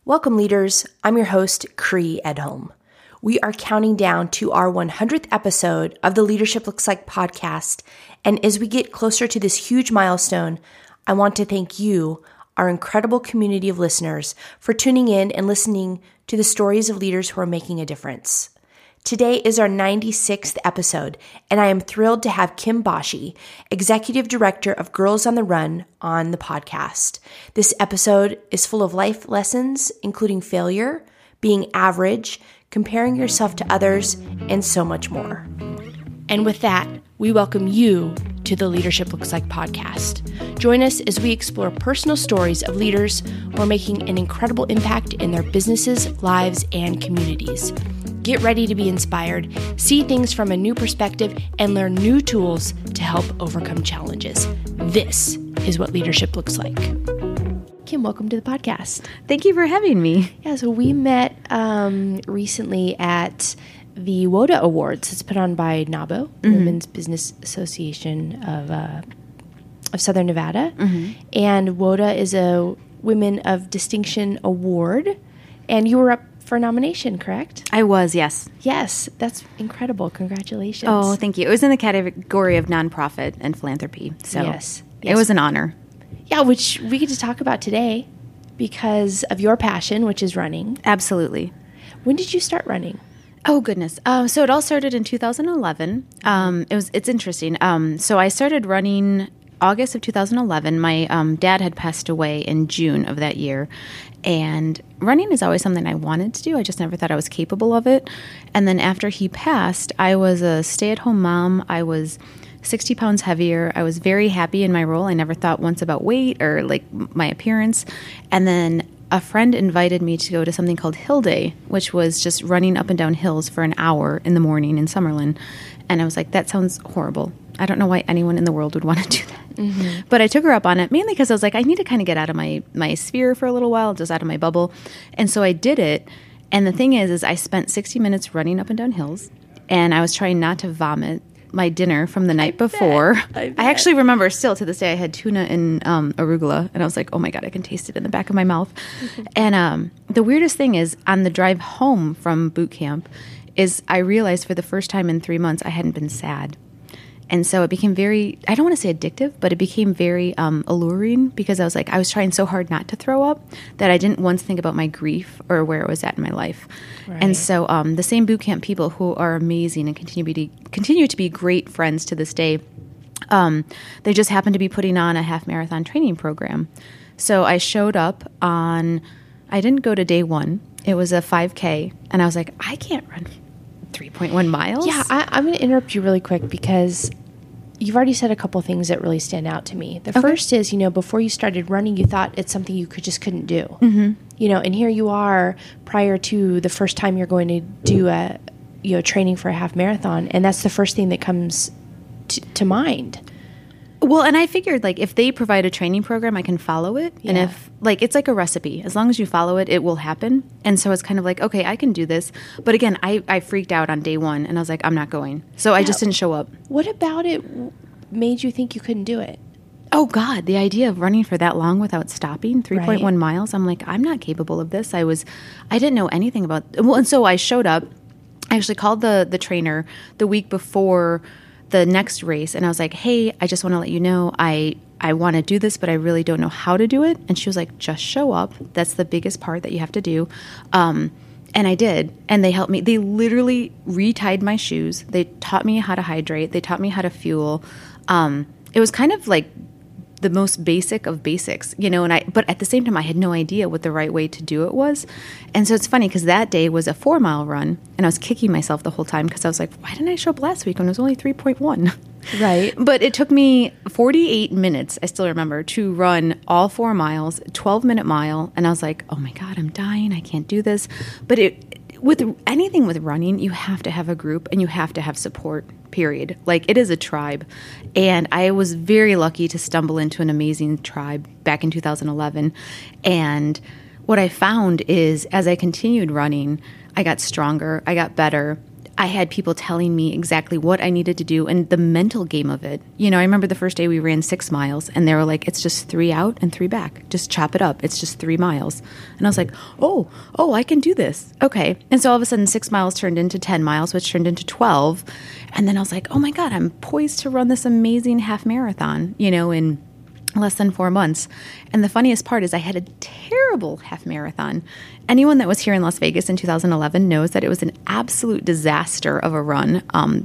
Welcome, leaders. I'm your host, Cree Edholm. We are counting down to our 100th episode of the Leadership Looks Like podcast. And as we get closer to this huge milestone, I want to thank you, our incredible community of listeners, for tuning in and listening to the stories of leaders who are making a difference. Today is our 96th episode, and I am thrilled to have Kim Boschee, Executive Director of Girls on the Run, on the podcast. This episode is full of life lessons, including failure, being average, comparing yourself to others, and so much more. And with that, we welcome you to the Leadership Looks Like podcast. Join us as we explore personal stories of leaders who are making an incredible impact in their businesses, lives, and communities. Get ready to be inspired, see things from a new perspective, and learn new tools to help overcome challenges. This is what leadership looks like. Kim, welcome to the podcast. Thank you for having me. Yeah, so we met recently at the WODA Awards. It's put on by NABO, Women's Business Association of Southern Nevada. And WODA is a Women of Distinction Award. And you were up for nomination, correct? I was, yes. Yes, that's incredible. Congratulations. Oh, thank you. It was in the category of nonprofit and philanthropy. So yes. It was an honor. Yeah, which we get to talk about today because of your passion, which is running. Absolutely. When did you start running? Oh, goodness. So it all started in 2011. It's interesting. So I started running August of 2011. My dad had passed away in June of that year. And running is always something I wanted to do. I just never thought I was capable of it. And then after he passed, I was a stay-at-home mom. I was 60 pounds heavier. I was very happy in my role. I never thought once about weight or like my appearance. And then a friend invited me to go to something called Hill Day, which was just running up and down hills for an hour in the morning in Summerlin. And I was like, that sounds horrible. I don't know why anyone in the world would want to do that. But I took her up on it, mainly because I was like, I need to kind of get out of my sphere for a little while, just out of my bubble. And so I did it. And the thing is I spent 60 minutes running up and down hills, and I was trying not to vomit my dinner from the night before. I actually remember still to this day I had tuna and arugula, and I was like, oh my God, I can taste it in the back of my mouth. And the weirdest thing is on the drive home from boot camp is I realized for the first time in 3 months I hadn't been sad. And so it became very, I don't want to say addictive, but it became very alluring because I was trying so hard not to throw up that I didn't once think about my grief or where it was at in my life. Right. And so the same boot camp people who are amazing and continue to be great friends to this day, they just happened to be putting on a half marathon training program. So I showed up I didn't go to day one. It was a 5K. And I was like, I can't run 3.1 miles? Yeah, I'm going to interrupt you really quick because you've already said a couple things that really stand out to me. The first is, before you started running, you thought it's something you couldn't do. And here you are prior to the first time you're going to do training for a half marathon, and that's the first thing that comes to mind. Well, and I figured, if they provide a training program, I can follow it. Yeah. And if, it's like a recipe. As long as you follow it, it will happen. And so it's kind of like, okay, I can do this. But again, I freaked out on day one, and I was like, I'm not going. So I just didn't show up. What about it made you think you couldn't do it? Oh, God, the idea of running for that long without stopping, 3.1 miles, I'm like, I'm not capable of this. I didn't know anything about, and so I showed up. I actually called the trainer the week before the next race, and I was like, hey, I just want to let you know I want to do this, but I really don't know how to do it. And she was like, just show up. That's the biggest part that you have to do. And I did, and they helped me. They literally retied my shoes. They taught me how to hydrate. They taught me how to fuel. It was kind of like the most basic of basics, but at the same time, I had no idea what the right way to do it was. And so it's funny because that day was a 4-mile run, and I was kicking myself the whole time because I was like, why didn't I show up last week when it was only 3.1? Right. But it took me 48 minutes, I still remember, to run all 4 miles, 12-minute mile. And I was like, oh my God, I'm dying. I can't do this. But with anything with running, you have to have a group and you have to have support, period. It is a tribe. And I was very lucky to stumble into an amazing tribe back in 2011. And what I found is as I continued running, I got stronger, I got better. I had people telling me exactly what I needed to do and the mental game of it. You know, I remember the first day we ran 6 miles and they were like, it's just 3 out and 3 back. Just chop it up. It's just 3 miles. And I was like, oh, I can do this. Okay. And so all of a sudden 6 miles turned into 10 miles, which turned into 12. And then I was like, oh my God, I'm poised to run this amazing half marathon, you know, in less than 4 months. And the funniest part is I had a terrible half marathon. Anyone that was here in Las Vegas in 2011 knows that it was an absolute disaster of a run.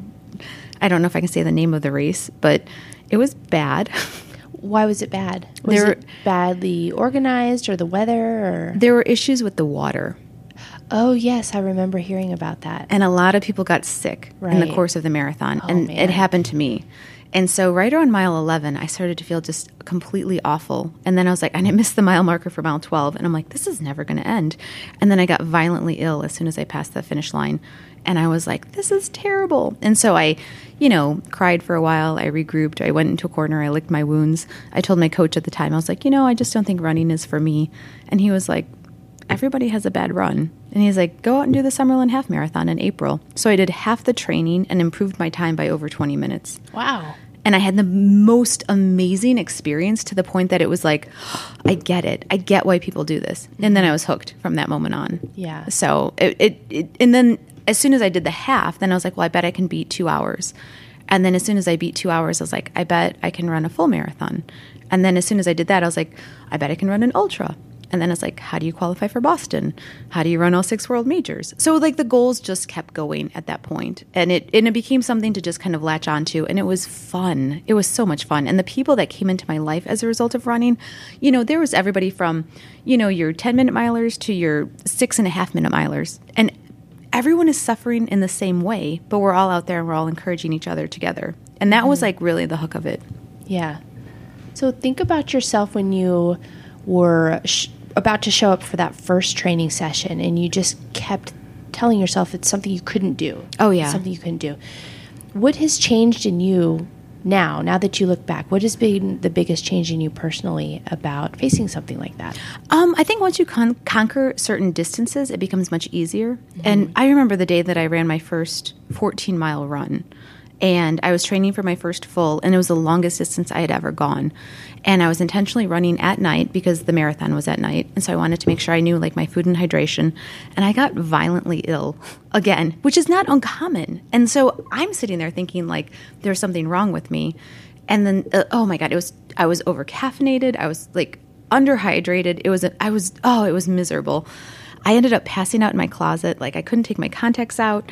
I don't know if I can say the name of the race, but it was bad. Why was it bad? Was it badly organized or the weather? Or? There were issues with the water. Oh, yes. I remember hearing about that. And a lot of people got sick in the course of the marathon. And it happened to me. And so right around mile 11, I started to feel just completely awful. And then I was like, and I missed the mile marker for mile 12. And I'm like, this is never going to end. And then I got violently ill as soon as I passed the finish line. And I was like, this is terrible. And so I, you know, cried for a while. I regrouped. I went into a corner. I licked my wounds. I told my coach at the time, I was like, you know, I just don't think running is for me. And he was like, everybody has a bad run. And he's like, go out and do the Summerlin Half Marathon in April. So I did half the training and improved my time by over 20 minutes. Wow. And I had the most amazing experience to the point that it was like, I get it. I get why people do this. And then I was hooked from that moment on. Yeah. So and then as soon as I did the half, then I was like, well, I bet I can beat 2 hours. And then as soon as I beat 2 hours, I was like, I bet I can run a full marathon. And then as soon as I did that, I was like, I bet I can run an ultra. And then it's like, how do you qualify for Boston? How do you run all 6 world majors? So like the goals just kept going at that point. And it became something to just kind of latch onto. And it was fun. It was so much fun. And the people that came into my life as a result of running, you know, there was everybody from, you know, your 10-minute milers to your 6.5-minute milers. And everyone is suffering in the same way, but we're all out there and we're all encouraging each other together. And that was like really the hook of it. Yeah. So think about yourself when you were about to show up for that first training session and you just kept telling yourself it's something you couldn't do. Oh, yeah. It's something you couldn't do. What has changed in you now that you look back? What has been the biggest change in you personally about facing something like that? I think once you conquer certain distances, it becomes much easier. Mm-hmm. And I remember the day that I ran my first 14-mile run. And I was training for my first full, and it was the longest distance I had ever gone. And I was intentionally running at night because the marathon was at night. And so I wanted to make sure I knew like my food and hydration. And I got violently ill again, which is not uncommon. And so I'm sitting there thinking like there's something wrong with me. And then, oh my God, I was over caffeinated. I was like underhydrated. It was miserable. I ended up passing out in my closet. Like I couldn't take my contacts out.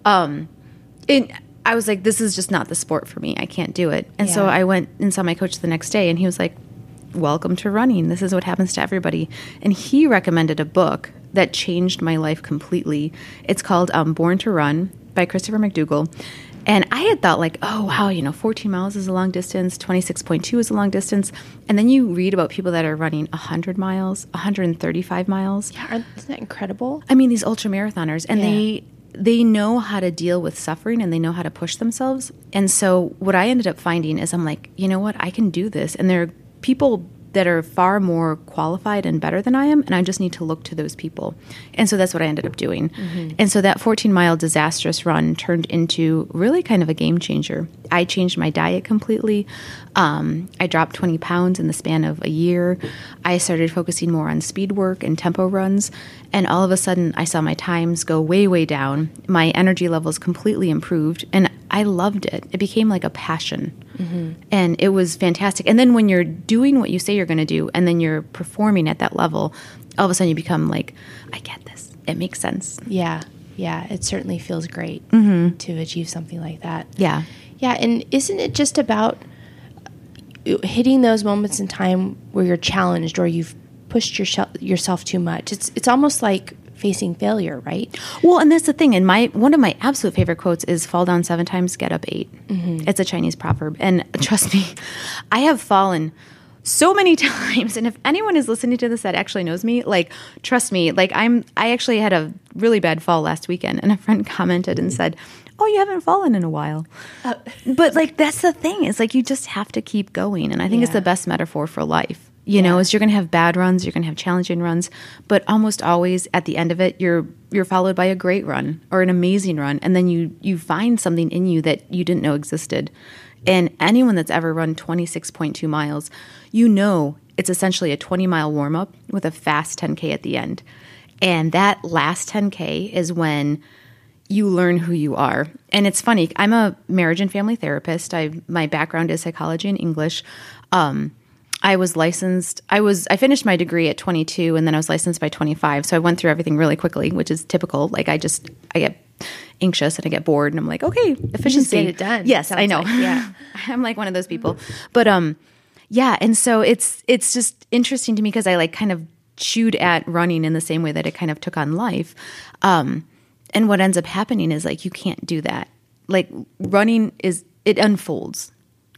I was like, this is just not the sport for me. I can't do it. And so I went and saw my coach the next day, and he was like, welcome to running. This is what happens to everybody. And he recommended a book that changed my life completely. It's called Born to Run by Christopher McDougall. And I had thought like, oh, wow, 14 miles is a long distance, 26.2 is a long distance. And then you read about people that are running 100 miles, 135 miles. Yeah, isn't that incredible? I mean, these ultra marathoners, and they know how to deal with suffering and they know how to push themselves. And so what I ended up finding is I'm like, you know what, I can do this. And there are people that are far more qualified and better than I am, and I just need to look to those people. And so that's what I ended up doing. Mm-hmm. And so that 14-mile disastrous run turned into really kind of a game changer. I changed my diet completely. I dropped 20 pounds in the span of a year. I started focusing more on speed work and tempo runs, and all of a sudden I saw my times go way, way down. My energy levels completely improved, and I loved it. It became like a passion. Mm-hmm. And it was fantastic. And then when you're doing what you say you're going to do, and then you're performing at that level, all of a sudden you become like, I get this. It makes sense. Yeah. Yeah. It certainly feels great to achieve something like that. Yeah. Yeah. And isn't it just about hitting those moments in time where you're challenged or you've pushed yourself too much? It's almost like facing failure, right? Well, and that's the thing. And one of my absolute favorite quotes is "Fall down 7 times, get up 8." Mm-hmm. It's a Chinese proverb, and trust me, I have fallen so many times. And if anyone is listening to this that actually knows me, like, trust me, like I actually had a really bad fall last weekend, and a friend commented and said, "Oh, you haven't fallen in a while." But like that's the thing. It's like you just have to keep going, and I think it's the best metaphor for life. You know, is you're going to have bad runs, you're going to have challenging runs, but almost always at the end of it, you're followed by a great run or an amazing run, and then you find something in you that you didn't know existed. And anyone that's ever run 26.2 miles, you know it's essentially a 20-mile warm-up with a fast 10K at the end. And that last 10K is when you learn who you are. And it's funny, I'm a marriage and family therapist. My background is psychology and English. I was licensed. I finished my degree at 22, and then I was licensed by 25. So I went through everything really quickly, which is typical. Like I get anxious and I get bored, and I'm like, okay, efficiency. You just get it done. Yes, I know. Like, yeah, I'm like one of those people. But yeah, and so it's just interesting to me because I like kind of chewed at running in the same way that it kind of took on life. And what ends up happening is like you can't do that. Like running it unfolds,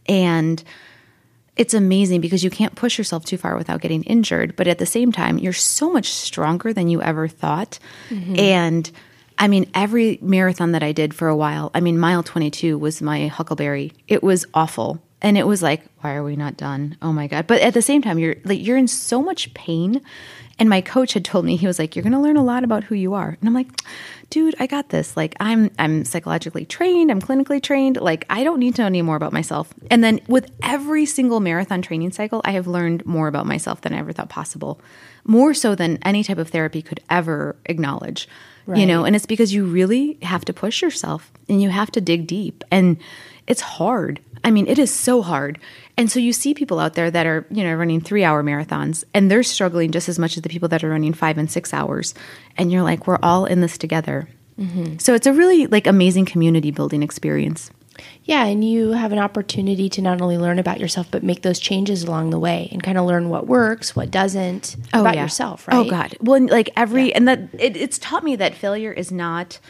and it's amazing because you can't push yourself too far without getting injured. But at the same time, you're so much stronger than you ever thought. Mm-hmm. And I mean, every marathon that I did for a while, I mean, mile 22 was my Huckleberry. It was awful. And it was like, why are we not done? Oh my God. But at the same time, you're in so much pain. And my coach had told me, he was like, you're going to learn a lot about who you are. And I'm like, dude, I got this. Like I'm psychologically trained. I'm clinically trained. Like I don't need to know any more about myself. And then with every single marathon training cycle, I have learned more about myself than I ever thought possible. More so than any type of therapy could ever acknowledge. Right. You know, and it's because you really have to push yourself and you have to dig deep. And it's hard. I mean, it is so hard. And so you see people out there that are, you know, running 3-hour marathons, and they're struggling just as much as the people that are running 5 and 6 hours. And you're like, we're all in this together. Mm-hmm. So it's a really like amazing community building experience. Yeah, and you have an opportunity to not only learn about yourself, but make those changes along the way and kind of learn what works, what doesn't about yourself, right? Oh, God. Well, and like and that it's taught me that failure is not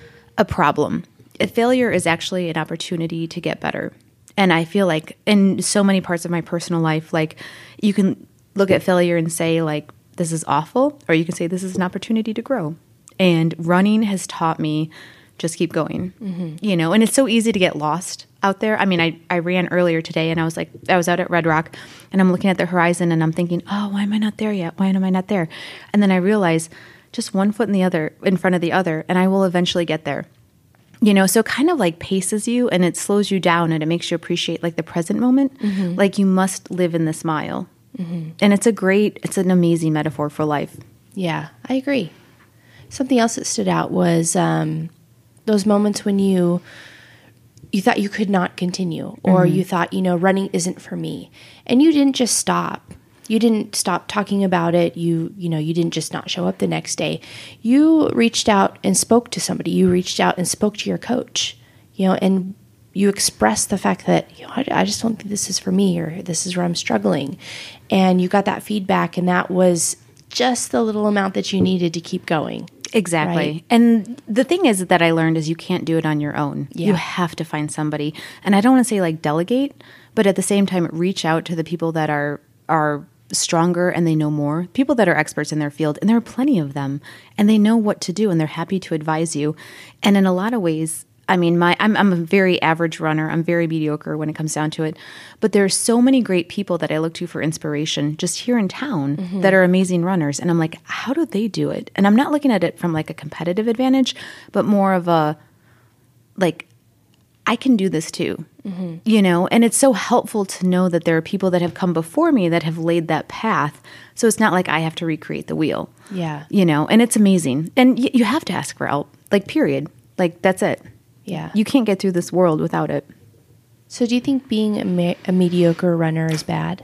a problem. Failure is actually an opportunity to get better. And I feel like in so many parts of my personal life, like you can look at failure and say like, this is awful, or you can say this is an opportunity to grow. And running has taught me just keep going, you know, and it's so easy to get lost out there. I mean, I ran earlier today and I was out at Red Rock and I'm looking at the horizon and I'm thinking, oh, why am I not there yet? Why am I not there? And then I realize just one foot in front of the other, and I will eventually get there. You know, so it kind of like paces you and it slows you down and it makes you appreciate like the present moment. Mm-hmm. Like you must live in this mile. Mm-hmm. And it's an amazing metaphor for life. Yeah, I agree. Something else that stood out was those moments when you thought you could not continue, or you thought, you know, running isn't for me. And you didn't just stop. You didn't stop talking about it. You didn't just not show up the next day. You reached out and spoke to somebody. You reached out and spoke to your coach, you know, and you expressed the fact that, you know, I just don't think this is for me, or this is where I'm struggling. And you got that feedback, and that was just the little amount that you needed to keep going. Exactly. Right? And the thing is that I learned is you can't do it on your own. Yeah. You have to find somebody. And I don't want to say like delegate, but at the same time, reach out to the people that are stronger and they know more, people that are experts in their field, and there are plenty of them, and they know what to do and they're happy to advise you. And in a lot of ways, I mean, I'm a very average runner. I'm very mediocre when it comes down to it. But there are so many great people that I look to for inspiration just here in town that are amazing runners. And I'm like, how do they do it? And I'm not looking at it from like a competitive advantage, but more of a, like, I can do this too, you know? And it's so helpful to know that there are people that have come before me that have laid that path. So it's not like I have to recreate the wheel. Yeah. You know, and it's amazing. And you have to ask for help, like, period. Like, that's it. Yeah. You can't get through this world without it. So do you think being a mediocre runner is bad?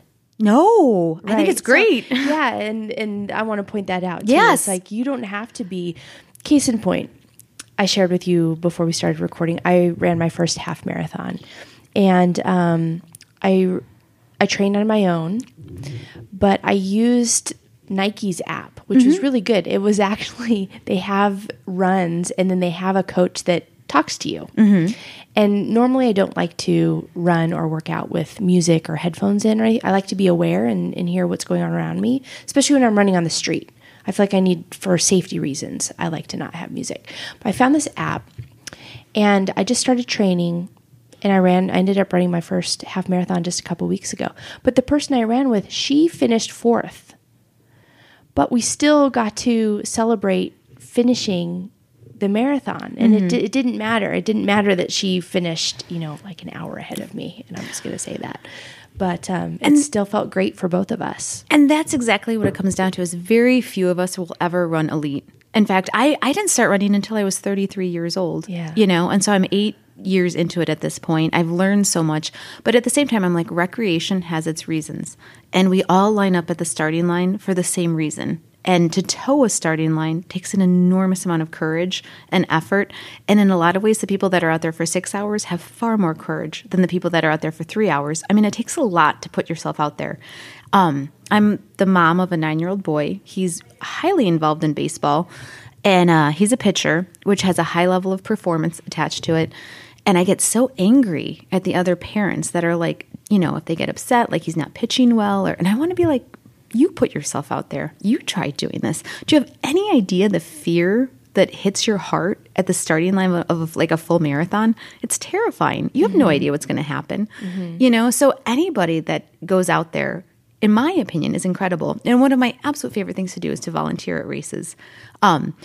No. Right. I think it's great. So, yeah, and I want to point that out, too. Yes. It's like you don't have to be... Case in point, I shared with you before we started recording, I ran my first half marathon. And I trained on my own, but I used Nike's app, which was really good. It was actually... They have runs, and then they have a coach that talks to you. And normally I don't like to run or work out with music or headphones in. Right? I like to be aware and hear what's going on around me, especially when I'm running on the street. I feel like I need, for safety reasons, I like to not have music. But I found this app and I just started training, And I ended up running my first half marathon just a couple weeks ago. But the person I ran with, she finished 4th. But we still got to celebrate finishing the marathon. And it didn't matter. It didn't matter that she finished, like an hour ahead of me. And I'm just going to say that. But it still felt great for both of us. And that's exactly what it comes down to, is very few of us will ever run elite. In fact, I didn't start running until I was 33 years old. Yeah. And so I'm 8 years into it at this point. I've learned so much. But at the same time, I'm like, recreation has its reasons. And we all line up at the starting line for the same reason. And to toe a starting line takes an enormous amount of courage and effort. And in a lot of ways, the people that are out there for 6 hours have far more courage than the people that are out there for 3 hours. I mean, it takes a lot to put yourself out there. I'm the mom of a 9-year-old boy. He's highly involved in baseball. And he's a pitcher, which has a high level of performance attached to it. And I get so angry at the other parents that are like, if they get upset, like he's not pitching well. And I want to be like, you put yourself out there. You try doing this. Do you have any idea the fear that hits your heart at the starting line of like a full marathon? It's terrifying. You have no idea what's going to happen. So anybody that goes out there, in my opinion, is incredible. And one of my absolute favorite things to do is to volunteer at races. And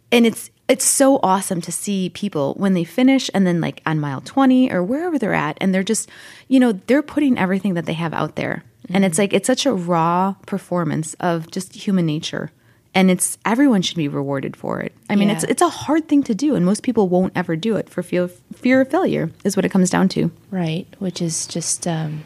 it's so awesome to see people when they finish and then like on mile 20 or wherever they're at, and they're just, they're putting everything that they have out there. And it's like, it's such a raw performance of just human nature. And everyone should be rewarded for it. I mean, it's a hard thing to do, and most people won't ever do it for fear of failure is what it comes down to. Right, which is just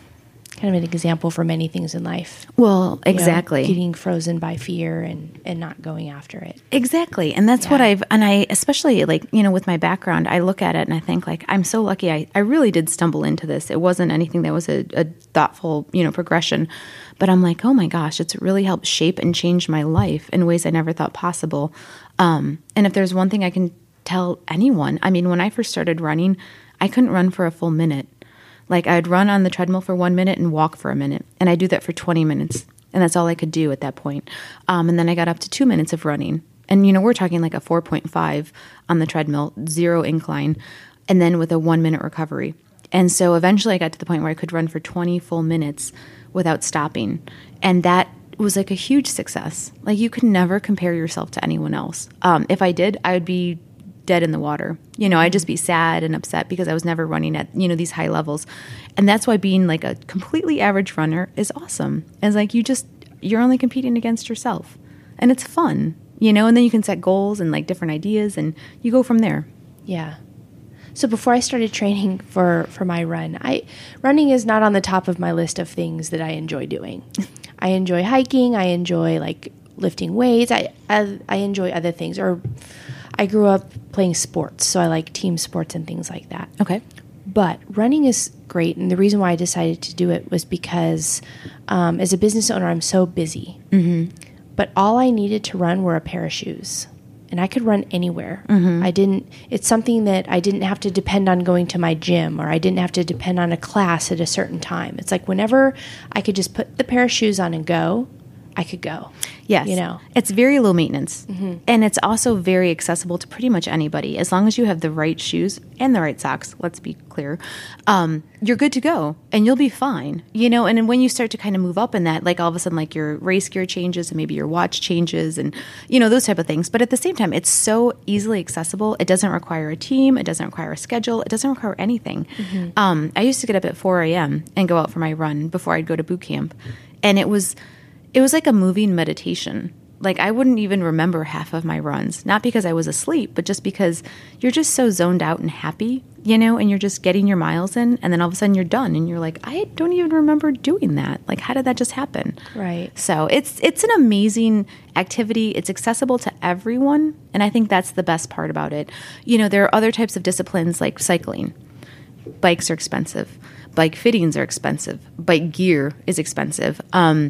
kind of an example for many things in life. Well, exactly. Getting frozen by fear and not going after it. Exactly. And that's what I especially like, with my background, I look at it and I think like, I'm so lucky. I really did stumble into this. It wasn't anything that was a thoughtful, progression, but I'm like, oh my gosh, it's really helped shape and change my life in ways I never thought possible. And if there's one thing I can tell anyone, I mean, when I first started running, I couldn't run for a full minute. Like I'd run on the treadmill for 1 minute and walk for a minute. And I do that for 20 minutes. And that's all I could do at that point. And then I got up to 2 minutes of running. And, we're talking like a 4.5 on the treadmill, 0 incline, and then with a 1 minute recovery. And so eventually I got to the point where I could run for 20 full minutes without stopping. And that was like a huge success. Like you could never compare yourself to anyone else. If I did, I would be dead in the water. I'd just be sad and upset because I was never running at, these high levels. And that's why being like a completely average runner is awesome. It's like you're only competing against yourself. And it's fun, and then you can set goals and like different ideas and you go from there. Yeah. So before I started training for my run, running is not on the top of my list of things that I enjoy doing. I enjoy hiking. I enjoy like lifting weights. I enjoy other things. Or I grew up playing sports, so I like team sports and things like that. Okay. But running is great, and the reason why I decided to do it was because as a business owner, I'm so busy. Mm-hmm. But all I needed to run were a pair of shoes, and I could run anywhere. Mm-hmm. It's something that I didn't have to depend on going to my gym, or I didn't have to depend on a class at a certain time. It's like whenever I could just put the pair of shoes on and go, I could go. Yes. It's very low maintenance. Mm-hmm. And it's also very accessible to pretty much anybody. As long as you have the right shoes and the right socks, let's be clear, you're good to go and you'll be fine. And then when you start to kind of move up in that, like all of a sudden, like your race gear changes and maybe your watch changes and, those type of things. But at the same time, it's so easily accessible. It doesn't require a team. It doesn't require a schedule. It doesn't require anything. Mm-hmm. I used to get up at 4 a.m. and go out for my run before I'd go to boot camp. And it was like a moving meditation. Like I wouldn't even remember half of my runs, not because I was asleep, but just because you're just so zoned out and happy, and you're just getting your miles in, and then all of a sudden you're done and you're like, I don't even remember doing that. Like, how did that just happen? Right. So it's an amazing activity. It's accessible to everyone. And I think that's the best part about it. There are other types of disciplines like cycling. Bikes are expensive. Bike fittings are expensive. Bike gear is expensive.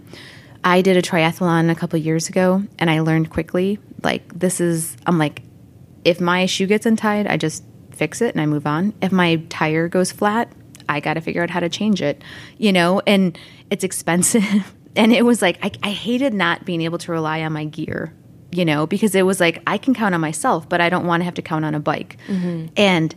I did a triathlon a couple of years ago, and I learned quickly, I'm like, if my shoe gets untied, I just fix it and I move on. If my tire goes flat, I got to figure out how to change it, and it's expensive. And it was like, I hated not being able to rely on my gear, because it was like, I can count on myself, but I don't want to have to count on a bike. Mm-hmm. And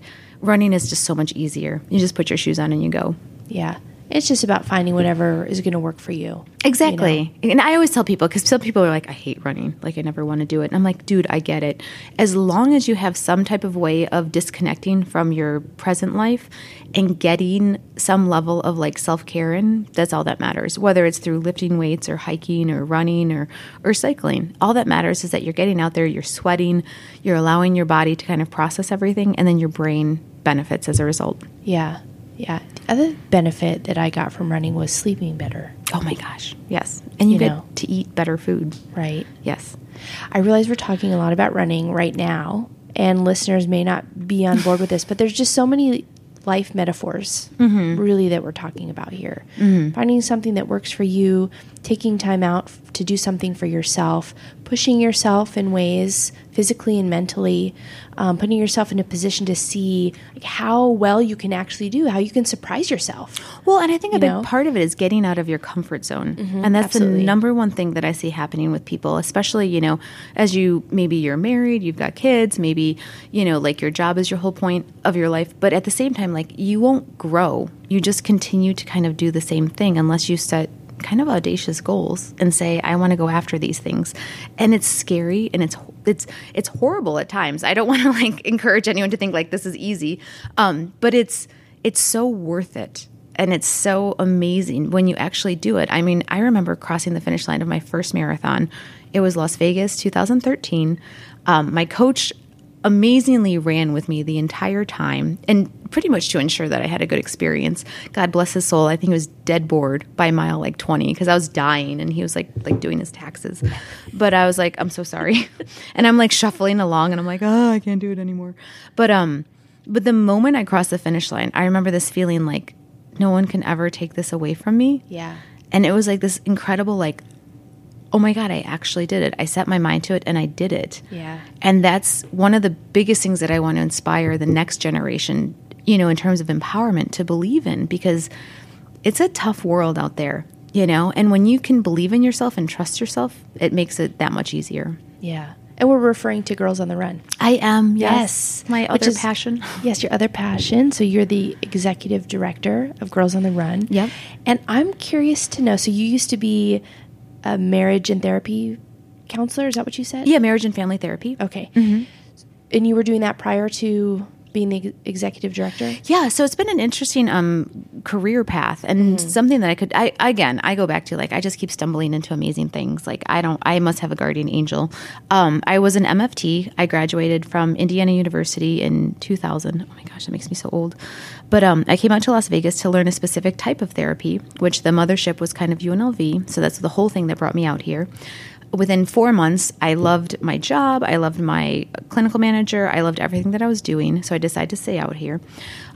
running is just so much easier. You just put your shoes on and you go. Yeah. It's just about finding whatever is going to work for you. Exactly. And I always tell people, because some people are like, I hate running. Like, I never want to do it. And I'm like, dude, I get it. As long as you have some type of way of disconnecting from your present life and getting some level of like self-care in, that's all that matters. Whether it's through lifting weights or hiking or running or cycling. All that matters is that you're getting out there, you're sweating, you're allowing your body to kind of process everything, and then your brain benefits as a result. Yeah. Yeah. The other benefit that I got from running was sleeping better. Oh my gosh. Yes. And you get to eat better food. Right. Yes. I realize we're talking a lot about running right now, and listeners may not be on board with this, but there's just so many life metaphors really that we're talking about here. Finding something that works for you, taking time out to do something for yourself, pushing yourself in ways physically and mentally, putting yourself in a position to see like, how well you can actually do, how you can surprise yourself. Well, and I think a big part of it is getting out of your comfort zone. And that's the number one thing that I see happening with people, especially, as maybe you're married, you've got kids, maybe, like your job is your whole point of your life. But at the same time, like you won't grow. You just continue to kind of do the same thing unless you set kind of audacious goals and say, I want to go after these things. And it's scary and it's horrible at times. I don't want to like encourage anyone to think like this is easy. But it's so worth it. And it's so amazing when you actually do it. I mean, I remember crossing the finish line of my first marathon. It was Las Vegas, 2013. My coach amazingly ran with me the entire time and pretty much to ensure that I had a good experience. God bless his soul. I think he was dead bored by mile like 20 because I was dying and he was like doing his taxes. But I was like, I'm so sorry. And I'm like shuffling along and I'm like, oh, I can't do it anymore. But the moment I crossed the finish line, I remember this feeling like no one can ever take this away from me. Yeah. And it was like this incredible like, oh my God, I actually did it. I set my mind to it and I did it. Yeah. And that's one of the biggest things that I want to inspire the next generation, in terms of empowerment to believe in, because it's a tough world out there, and when you can believe in yourself and trust yourself, it makes it that much easier. Yeah. And we're referring to Girls on the Run. I am, yes. My other passion. Yes, your other passion. So you're the executive director of Girls on the Run. Yep. And I'm curious to know, so you used to be a marriage and therapy counselor, is that what you said? Yeah, marriage and family therapy. Okay. And you were doing that prior to being the executive director? Yeah, so it's been an interesting career path and something that I go back to, like, I just keep stumbling into amazing things. Like, I must have a guardian angel. I was an MFT. I graduated from Indiana University in 2000. Oh my gosh, that makes me so old. But I came out to Las Vegas to learn a specific type of therapy, which the mothership was kind of UNLV. So that's the whole thing that brought me out here. Within 4 months, I loved my job. I loved my clinical manager. I loved everything that I was doing. So I decided to stay out here.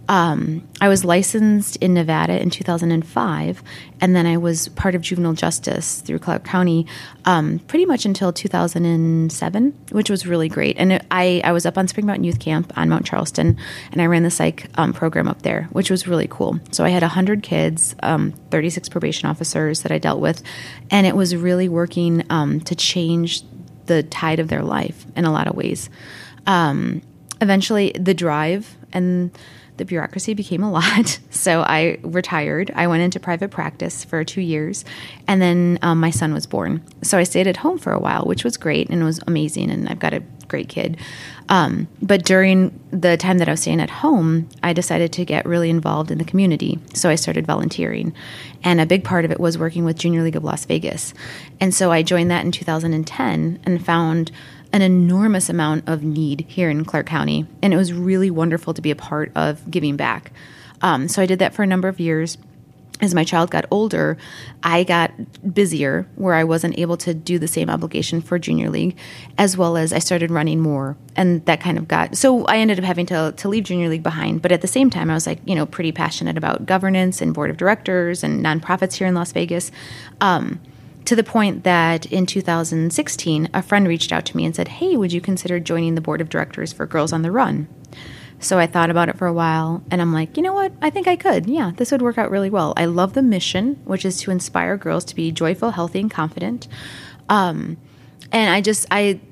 I was licensed in Nevada in 2005, and then I was part of juvenile justice through Clark County pretty much until 2007, which was really great. And I was up on Spring Mountain Youth Camp on Mount Charleston, and I ran the psych program up there, which was really cool. So I had 100 kids, 36 probation officers that I dealt with, and it was really working to change the tide of their life in a lot of ways. Eventually, the drive and the bureaucracy became a lot. So I retired. I went into private practice for 2 years, and then my son was born. So I stayed at home for a while, which was great, and it was amazing, and I've got a great kid. But during the time that I was staying at home, I decided to get really involved in the community. So I started volunteering, and a big part of it was working with Junior League of Las Vegas. And so I joined that in 2010 and found an enormous amount of need here in Clark County, and it was really wonderful to be a part of giving back. So I did that for a number of years. As my child got older, I got busier where I wasn't able to do the same obligation for Junior League, as well as I started running more, and that kind of so I ended up having to leave Junior League behind. But at the same time, I was like, pretty passionate about governance and board of directors and nonprofits here in Las Vegas. To the point that in 2016, a friend reached out to me and said, hey, would you consider joining the board of directors for Girls on the Run? So I thought about it for a while, and I'm like, you know what? I think I could. Yeah, this would work out really well. I love the mission, which is to inspire girls to be joyful, healthy, and confident. And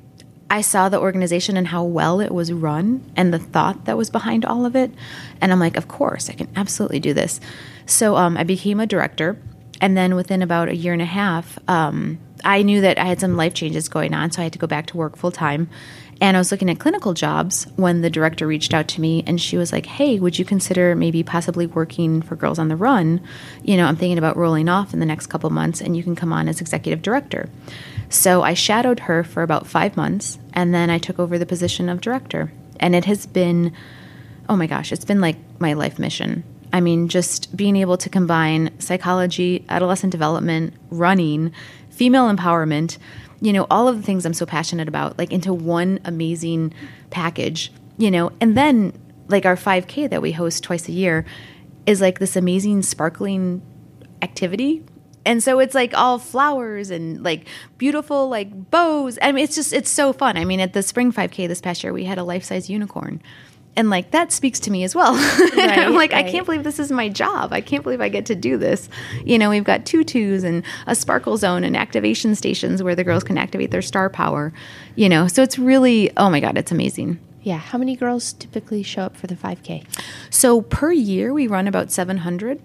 I saw the organization and how well it was run and the thought that was behind all of it. And I'm like, of course, I can absolutely do this. So I became a director. And then within about a year and a half, I knew that I had some life changes going on. So I had to go back to work full time. And I was looking at clinical jobs when the director reached out to me, and she was like, hey, would you consider maybe possibly working for Girls on the Run? You know, I'm thinking about rolling off in the next couple months, and you can come on as executive director. So I shadowed her for about 5 months, and then I took over the position of director. And it has been, oh my gosh, it's been like my life mission. I mean, just being able to combine psychology, adolescent development, running, female empowerment, you know, all of the things I'm so passionate about, like into one amazing package, you know, and then like our 5K that we host twice a year is like this amazing sparkling activity. And so it's like all flowers and like beautiful like bows. I mean, it's so fun. I mean, at the spring 5K this past year, we had a life-size unicorn. And like that speaks to me as well. Right, I'm like, right. I can't believe this is my job. I can't believe I get to do this. You know, we've got tutus and a sparkle zone and activation stations where the girls can activate their star power. You know, so it's really, oh my God, it's amazing. Yeah. How many girls typically show up for the 5K? So per year, we run about 700.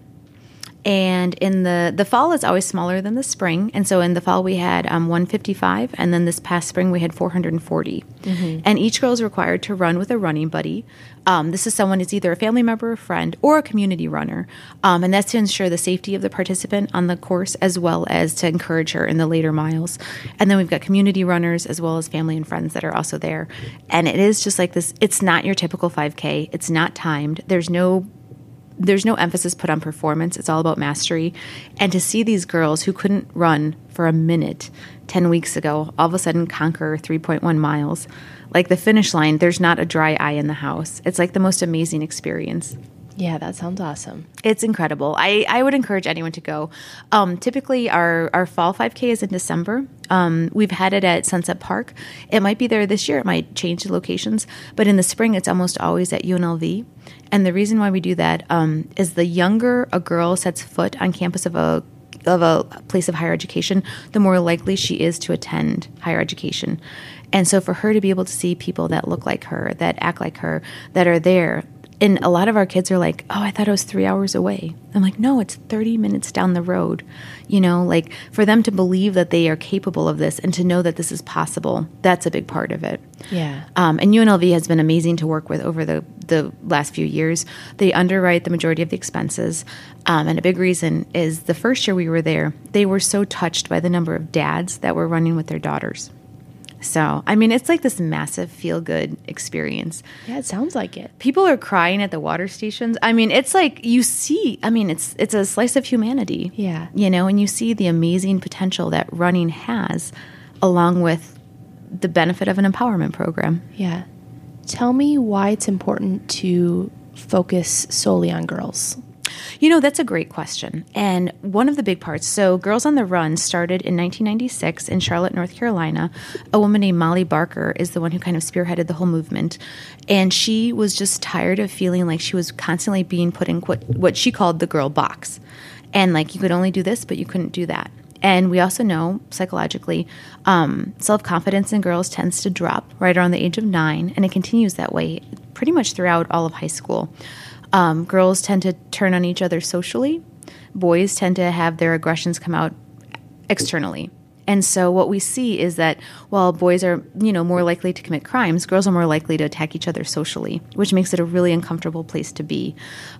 And in the fall, it's always smaller than the spring. And so in the fall, we had 155. And then this past spring, we had 440. Mm-hmm. And each girl is required to run with a running buddy. This is someone who's either a family member, a friend, or a community runner. And that's to ensure the safety of the participant on the course, as well as to encourage her in the later miles. And then we've got community runners, as well as family and friends that are also there. And it is just like this. It's not your typical 5K. It's not timed. There's no emphasis put on performance. It's all about mastery. And to see these girls who couldn't run for a minute 10 weeks ago, all of a sudden conquer 3.1 miles, like the finish line, there's not a dry eye in the house. It's like the most amazing experience. Yeah, that sounds awesome. It's incredible. I would encourage anyone to go. Typically, our fall 5K is in December. We've had it at Sunset Park. It might be there this year. It might change the locations. But in the spring, it's almost always at UNLV. And the reason why we do that is the younger a girl sets foot on campus of a place of higher education, the more likely she is to attend higher education. And so for her to be able to see people that look like her, that act like her, that are there, and a lot of our kids are like, oh, I thought it was 3 hours away. I'm like, no, it's 30 minutes down the road. You know, like for them to believe that they are capable of this and to know that this is possible, that's a big part of it. Yeah. And UNLV has been amazing to work with over the last few years. They underwrite the majority of the expenses. And a big reason is the first year we were there, they were so touched by the number of dads that were running with their daughters. So, I mean, it's like this massive feel-good experience. Yeah, it sounds like it. People are crying at the water stations. I mean, it's like you see, I mean, it's a slice of humanity. Yeah. You know, and you see the amazing potential that running has along with the benefit of an empowerment program. Yeah. Tell me why it's important to focus solely on girls. You know, that's a great question. And one of the big parts, so Girls on the Run started in 1996 in Charlotte, North Carolina. A woman named Molly Barker is the one who kind of spearheaded the whole movement. And she was just tired of feeling like she was constantly being put in what she called the girl box. And like you could only do this, but you couldn't do that. And we also know psychologically, self-confidence in girls tends to drop right around the age of 9. And it continues that way pretty much throughout all of high school. Girls tend to turn on each other socially. Boys tend to have their aggressions come out externally. And so what we see is that while boys are, you know, more likely to commit crimes, girls are more likely to attack each other socially, which makes it a really uncomfortable place to be.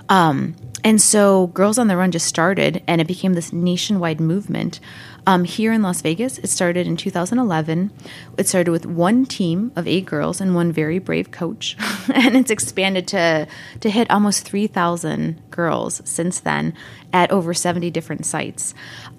And so Girls on the Run just started, and it became this nationwide movement. Here in Las Vegas, it started in 2011. It started with one team of 8 girls and one very brave coach. And it's expanded to hit almost 3,000 girls since then at over 70 different sites.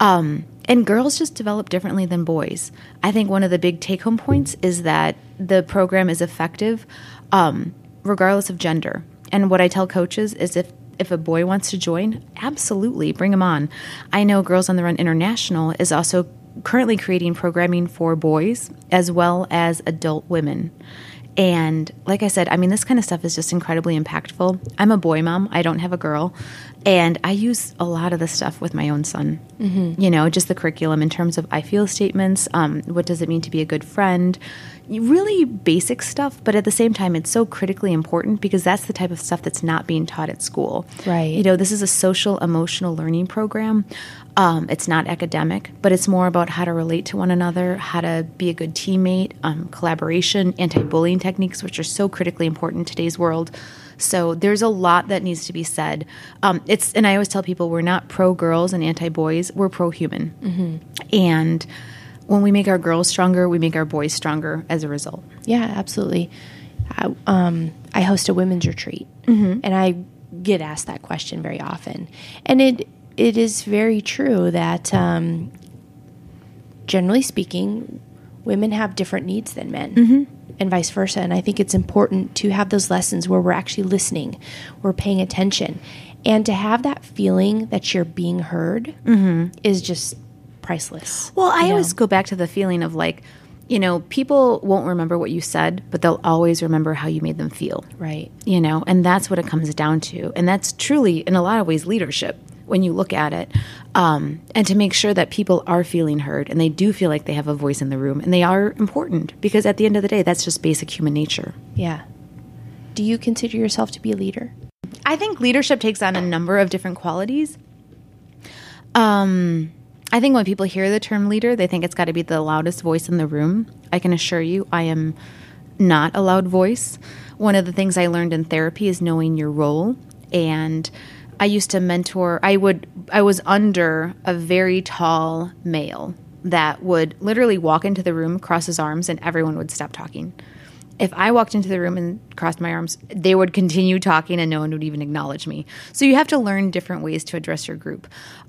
And girls just develop differently than boys. I think one of the big take-home points is that the program is effective regardless of gender. And what I tell coaches is if a boy wants to join, absolutely, bring him on. I know Girls on the Run International is also currently creating programming for boys as well as adult women. And like I said, I mean, this kind of stuff is just incredibly impactful. I'm a boy mom. I don't have a girl. And I use a lot of this stuff with my own son. You know, just the curriculum in terms of I feel statements. What does it mean to be a good friend? Really basic stuff. But at the same time, it's so critically important because that's the type of stuff that's not being taught at school. Right. You know, this is a social emotional learning program. It's not academic, but it's more about how to relate to one another, how to be a good teammate, collaboration, anti-bullying techniques, which are so critically important in today's world. So there's a lot that needs to be said. And I always tell people we're not pro-girls and anti-boys, we're pro-human. And when we make our girls stronger, we make our boys stronger as a result. Yeah, absolutely. I host a women's retreat, and I get asked that question very often. And it is very true that, generally speaking, women have different needs than men, and vice versa. And I think it's important to have those lessons where we're actually listening, we're paying attention, and to have that feeling that you're being heard is just priceless. Well, I always go back to the feeling of like, you know, people won't remember what you said, but they'll always remember how you made them feel. Right. You know, and that's what it comes down to. And that's truly, in a lot of ways, leadership when you look at it. And to make sure that people are feeling heard and they do feel like they have a voice in the room and they are important because at the end of the day, that's just basic human nature. Yeah. Do you consider yourself to be a leader? I think leadership takes on a number of different qualities. I think when people hear the term leader, they think it's got to be the loudest voice in the room. I can assure you I am not a loud voice. One of the things I learned in therapy is knowing your role. And I used to mentor, I was under a very tall male that would literally walk into the room, cross his arms, and everyone would stop talking. If I walked into the room and crossed my arms, they would continue talking and no one would even acknowledge me. So you have to learn different ways to address your group.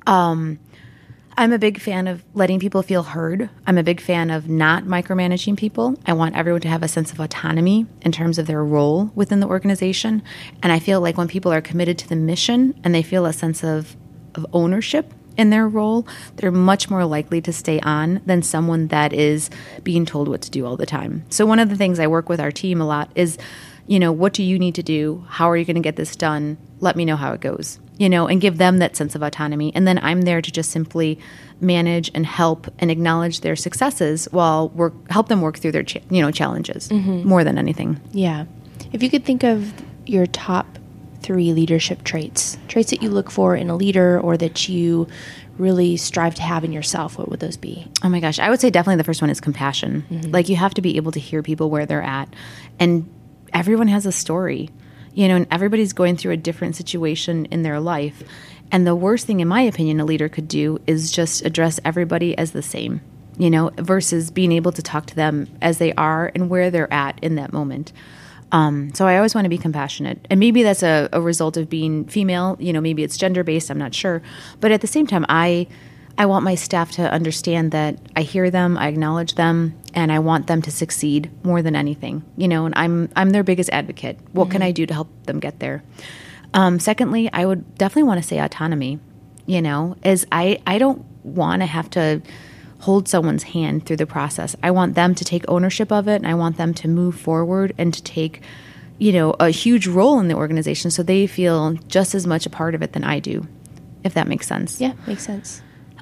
I'm a big fan of letting people feel heard. I'm a big fan of not micromanaging people. I want everyone to have a sense of autonomy in terms of their role within the organization. And I feel like when people are committed to the mission and they feel a sense of ownership in their role, they're much more likely to stay on than someone that is being told what to do all the time. So one of the things I work with our team a lot is, you know, what do you need to do? How are you going to get this done? Let me know how it goes, you know, and give them that sense of autonomy. And then I'm there to just simply manage and help and acknowledge their successes while help them work through their challenges more than anything. Yeah. If you could think of your top 3 leadership traits that you look for in a leader or that you really strive to have in yourself, what would those be? Oh my gosh. I would say definitely the first one is compassion. Like you have to be able to hear people where they're at. And everyone has a story, you know, and everybody's going through a different situation in their life. And the worst thing, in my opinion, a leader could do is just address everybody as the same, you know, versus being able to talk to them as they are and where they're at in that moment. So I always want to be compassionate. And maybe that's a result of being female, you know, maybe it's gender-based, I'm not sure. But at the same time, I want my staff to understand that I hear them, I acknowledge them, and I want them to succeed more than anything, you know, and I'm their biggest advocate. What can I do to help them get there? Secondly, I would definitely want to say autonomy, you know, as I don't want to have to hold someone's hand through the process. I want them to take ownership of it, and I want them to move forward and to take, you know, a huge role in the organization so they feel just as much a part of it than I do, if that makes sense. Yeah, makes sense.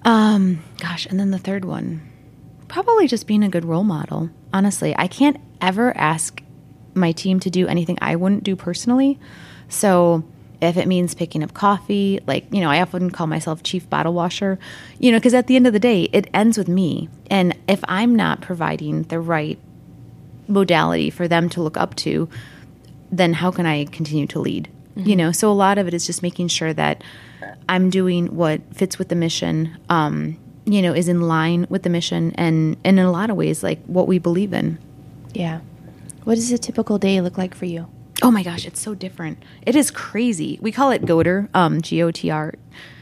Gosh, and then the third one, probably just being a good role model. Honestly, I can't ever ask my team to do anything I wouldn't do personally. So if it means picking up coffee, like, you know, I often call myself chief bottle washer, you know, because at the end of the day, it ends with me. And if I'm not providing the right modality for them to look up to, then how can I continue to lead? You know, so a lot of it is just making sure that I'm doing what fits with the mission, you know, is in line with the mission and in a lot of ways, like what we believe in. Yeah. What does a typical day look like for you? Oh my gosh, it's so different. It is crazy. We call it GOTR, G-O-T-R.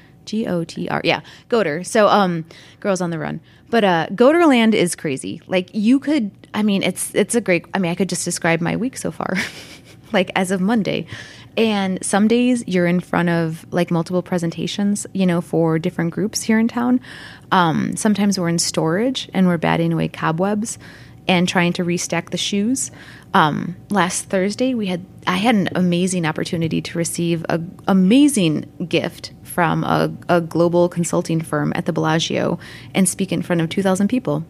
Yeah, GOTR. So, Girls on the Run. But GOTRland is crazy. Like you could, I mean, it's a great, I mean, I could just describe my week so far, like as of Monday. And some days you're in front of like multiple presentations, you know, for different groups here in town. Sometimes we're in storage and we're batting away cobwebs. and trying to restack the shoes. Last Thursday, I had an amazing opportunity to receive an amazing gift from a global consulting firm at the Bellagio and speak in front of 2,000 people.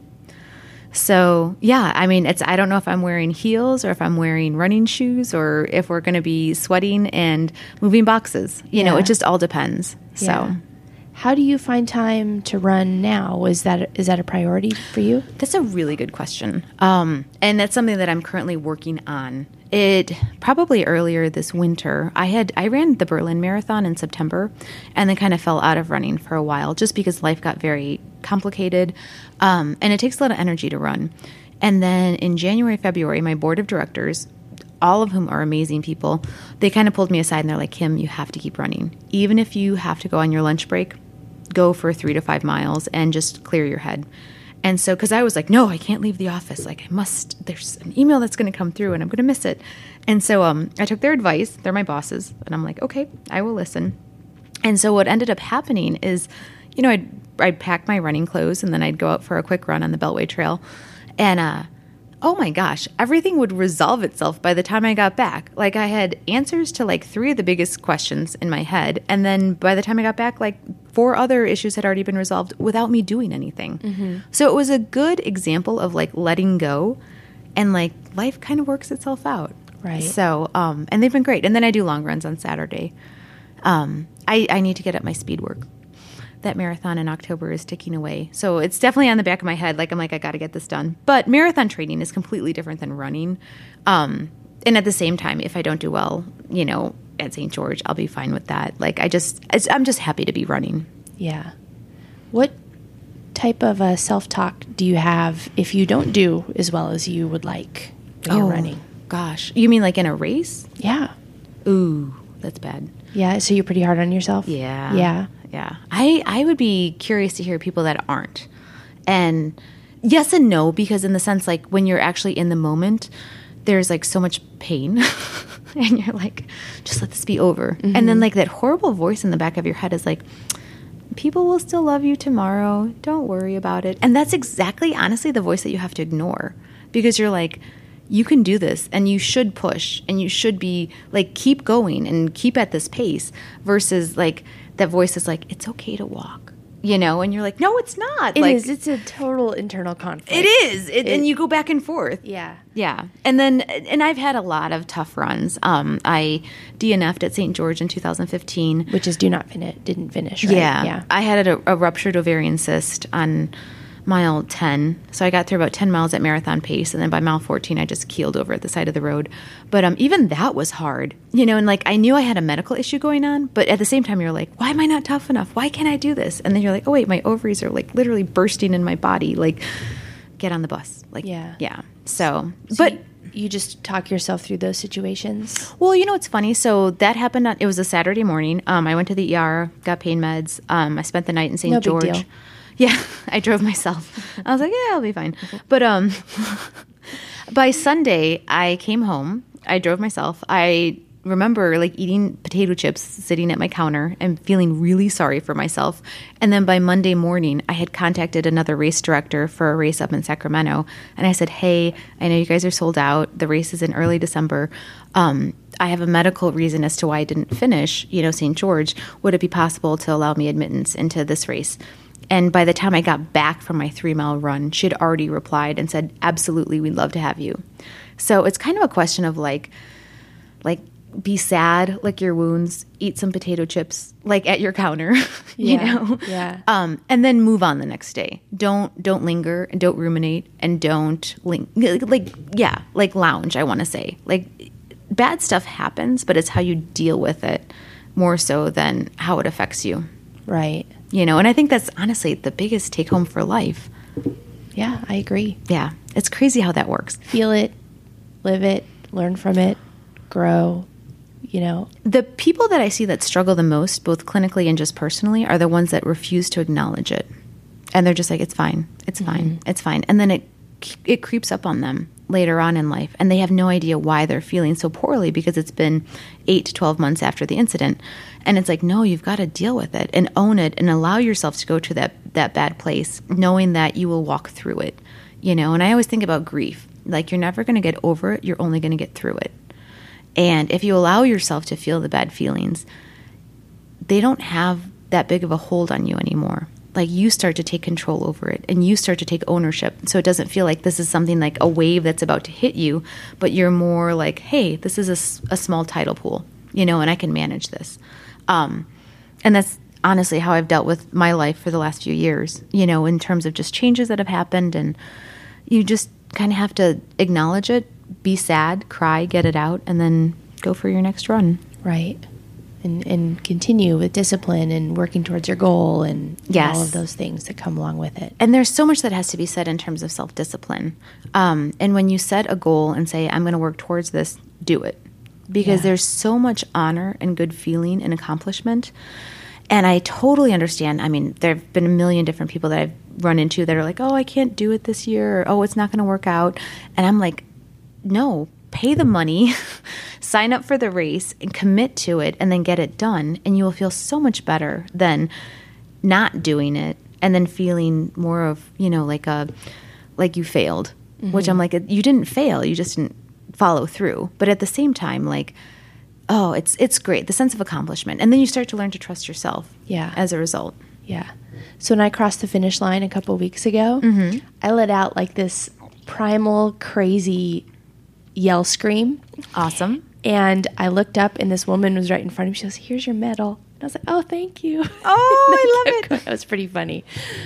So, yeah, I mean, I don't know if I'm wearing heels or if I'm wearing running shoes or if we're going to be sweating and moving boxes. You know, it just all depends. Yeah. So, how do you find time to run now? Is that a priority for you? That's a really good question. And that's something that I'm currently working on. It probably earlier this winter, I ran the Berlin Marathon in September and then kind of fell out of running for a while just because life got very complicated. And it takes a lot of energy to run. And then in January, February, my board of directors, all of whom are amazing people, they kind of pulled me aside and they're like, Kim, you have to keep running. Even if you have to go on your lunch break, go for 3 to 5 miles and just clear your head. And so, because I was like, no, I can't leave the office. Like, there's an email that's going to come through and I'm going to miss it. And so I took their advice. They're my bosses. And I'm like, okay, I will listen. And so what ended up happening is, you know, I'd pack my running clothes and then I'd go out for a quick run on the Beltway Trail. And, oh my gosh, everything would resolve itself by the time I got back. Like, I had answers to like 3 of the biggest questions in my head. And then by the time I got back, like 4 other issues had already been resolved without me doing anything. Mm-hmm. So it was a good example of like letting go and like life kind of works itself out. Right. So, and they've been great. And then I do long runs on Saturday. I need to get up my speed work. That marathon in October is ticking away. So it's definitely on the back of my head. Like, I'm like, I got to get this done. But marathon training is completely different than running. And at the same time, if I don't do well, you know, at St. George, I'll be fine with that. Like, I'm just happy to be running. Yeah. What type of self-talk do you have if you don't do as well as you would like when you're running? Gosh. You mean like in a race? Yeah. Ooh, that's bad. Yeah. So you're pretty hard on yourself? Yeah. Yeah. Yeah. I would be curious to hear people that aren't. And yes and no, because in the sense, like, when you're actually in the moment, there's like so much pain and you're like, just let this be over. Mm-hmm. And then like that horrible voice in the back of your head is like, people will still love you tomorrow. Don't worry about it. And that's exactly, honestly, the voice that you have to ignore, because you're like, you can do this and you should push and you should be like, keep going and keep at this pace, versus like that voice is like, it's okay to walk, you know? And you're like, no, it's not. It like, is. It's a total internal conflict. It is. And you go back and forth. Yeah. Yeah. And I've had a lot of tough runs. I DNF'd at St. George in 2015. Which is didn't finish, right? Yeah. I had a ruptured ovarian cyst on mile 10. So I got through about 10 miles at marathon pace. And then by mile 14, I just keeled over at the side of the road. But even that was hard, you know, and like, I knew I had a medical issue going on, but at the same time, you're like, why am I not tough enough? Why can't I do this? And then you're like, oh wait, my ovaries are like literally bursting in my body. Like, get on the bus. Like, yeah. So but you just talk yourself through those situations? Well, you know, it's funny. So that happened it was a Saturday morning. I went to the ER, got pain meds. I spent the night in St. George. Big deal. Yeah, I drove myself. I was like, yeah, I'll be fine. But by Sunday, I came home. I drove myself. I remember like eating potato chips sitting at my counter and feeling really sorry for myself. And then by Monday morning, I had contacted another race director for a race up in Sacramento. And I said, hey, I know you guys are sold out. The race is in early December. I have a medical reason as to why I didn't finish, you know, St. George. Would it be possible to allow me admittance into this race? And by the time I got back from my 3-mile run, she had already replied and said, absolutely, we'd love to have you. So it's kind of a question of like be sad, lick your wounds, eat some potato chips, like at your counter, you know? Yeah. And then move on the next day. Don't linger and don't ruminate and don't lounge, I want to say. Like, bad stuff happens, but it's how you deal with it more so than how it affects you. Right. You know, and I think that's honestly the biggest take home for life. Yeah, I agree. Yeah. It's crazy how that works. Feel it, live it, learn from it, grow, you know. The people that I see that struggle the most, both clinically and just personally, are the ones that refuse to acknowledge it. And they're just like, it's fine. It's fine. It's fine. And then it creeps up on them later on in life, and they have no idea why they're feeling so poorly because it's been 8 to 12 months after the incident. And it's like, no, you've got to deal with it and own it and allow yourself to go to that bad place, knowing that you will walk through it. And I always think about grief. Like, you're never going to get over it. You're only going to get through it. And if you allow yourself to feel the bad feelings, they don't have that big of a hold on you anymore. Like, you start to take control over it, and you start to take ownership. So it doesn't feel like this is something like a wave that's about to hit you, but you're more like, hey, this is a small tidal pool, and I can manage this. And that's honestly how I've dealt with my life for the last few years, in terms of just changes that have happened. And you just kind of have to acknowledge it, be sad, cry, get it out, and then go for your next run. Right. And continue with discipline and working towards your goal and all of those things that come along with it. And there's so much that has to be said in terms of self-discipline. And when you set a goal and say, I'm going to work towards this, do it. Because there's so much honor and good feeling and accomplishment. And I totally understand. I mean, there have been a million different people that I've run into that are like, oh, I can't do it this year. Or, oh, it's not going to work out. And I'm like, no, pay the money, sign up for the race, and commit to it, and then get it done. And you will feel so much better than not doing it and then feeling more of, like you failed, which I'm like, you didn't fail. You just didn't follow through. But at the same time, like, oh, it's great, the sense of accomplishment. And then you start to learn to trust yourself as a result. Yeah. So when I crossed the finish line a couple of weeks ago, I let out like this primal, crazy yell scream. Awesome. And I looked up and this woman was right in front of me. She goes, here's your medal. And I was like, oh, thank you. Oh, I love it. It was pretty funny.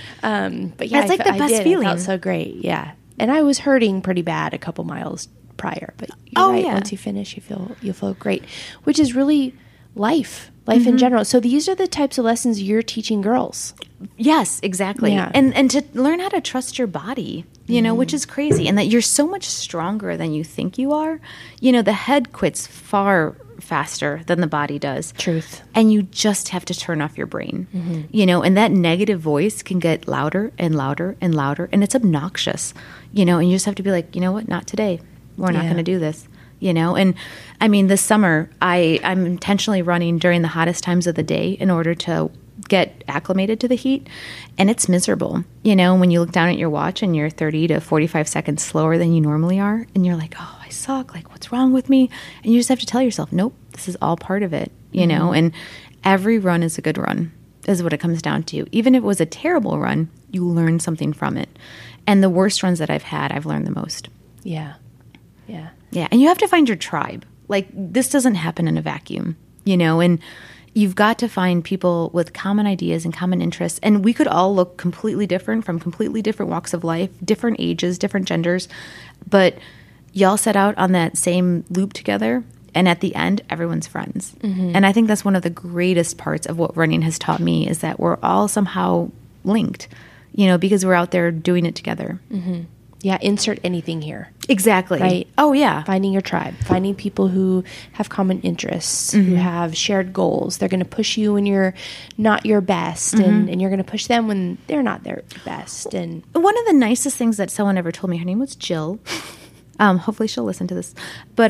But yeah, it's like the best feeling. It felt so great. Yeah. And I was hurting pretty bad a couple miles prior, but you're right. Once you finish, you'll feel great, which is really life in general. So these are the types of lessons you're teaching girls. Yes, exactly. Yeah. And to learn how to trust your body, which is crazy, and that you're so much stronger than you think you are. The head quits far faster than the body does. Truth. And you just have to turn off your brain, and that negative voice can get louder and louder and louder, and it's obnoxious, and you just have to be like, you know what, not today. We're not going to do this, And I mean, this summer, I'm intentionally running during the hottest times of the day in order to get acclimated to the heat. And it's miserable, when you look down at your watch and you're 30 to 45 seconds slower than you normally are. And you're like, oh, I suck. Like, what's wrong with me? And you just have to tell yourself, nope, this is all part of it, And every run is a good run, is what it comes down to. Even if it was a terrible run, you learn something from it. And the worst runs that I've had, I've learned the most. Yeah. Yeah. Yeah. And you have to find your tribe. Like, this doesn't happen in a vacuum, and you've got to find people with common ideas and common interests. And we could all look completely different from completely different walks of life, different ages, different genders. But y'all set out on that same loop together. And at the end, everyone's friends. And I think that's one of the greatest parts of what running has taught me, is that we're all somehow linked, because we're out there doing it together. Yeah, insert anything here. Exactly. Right? Oh, yeah. Finding your tribe, finding people who have common interests, who have shared goals. They're going to push you when you're not your best, and you're going to push them when they're not their best. And one of the nicest things that someone ever told me, her name was Jill. Hopefully she'll listen to this. But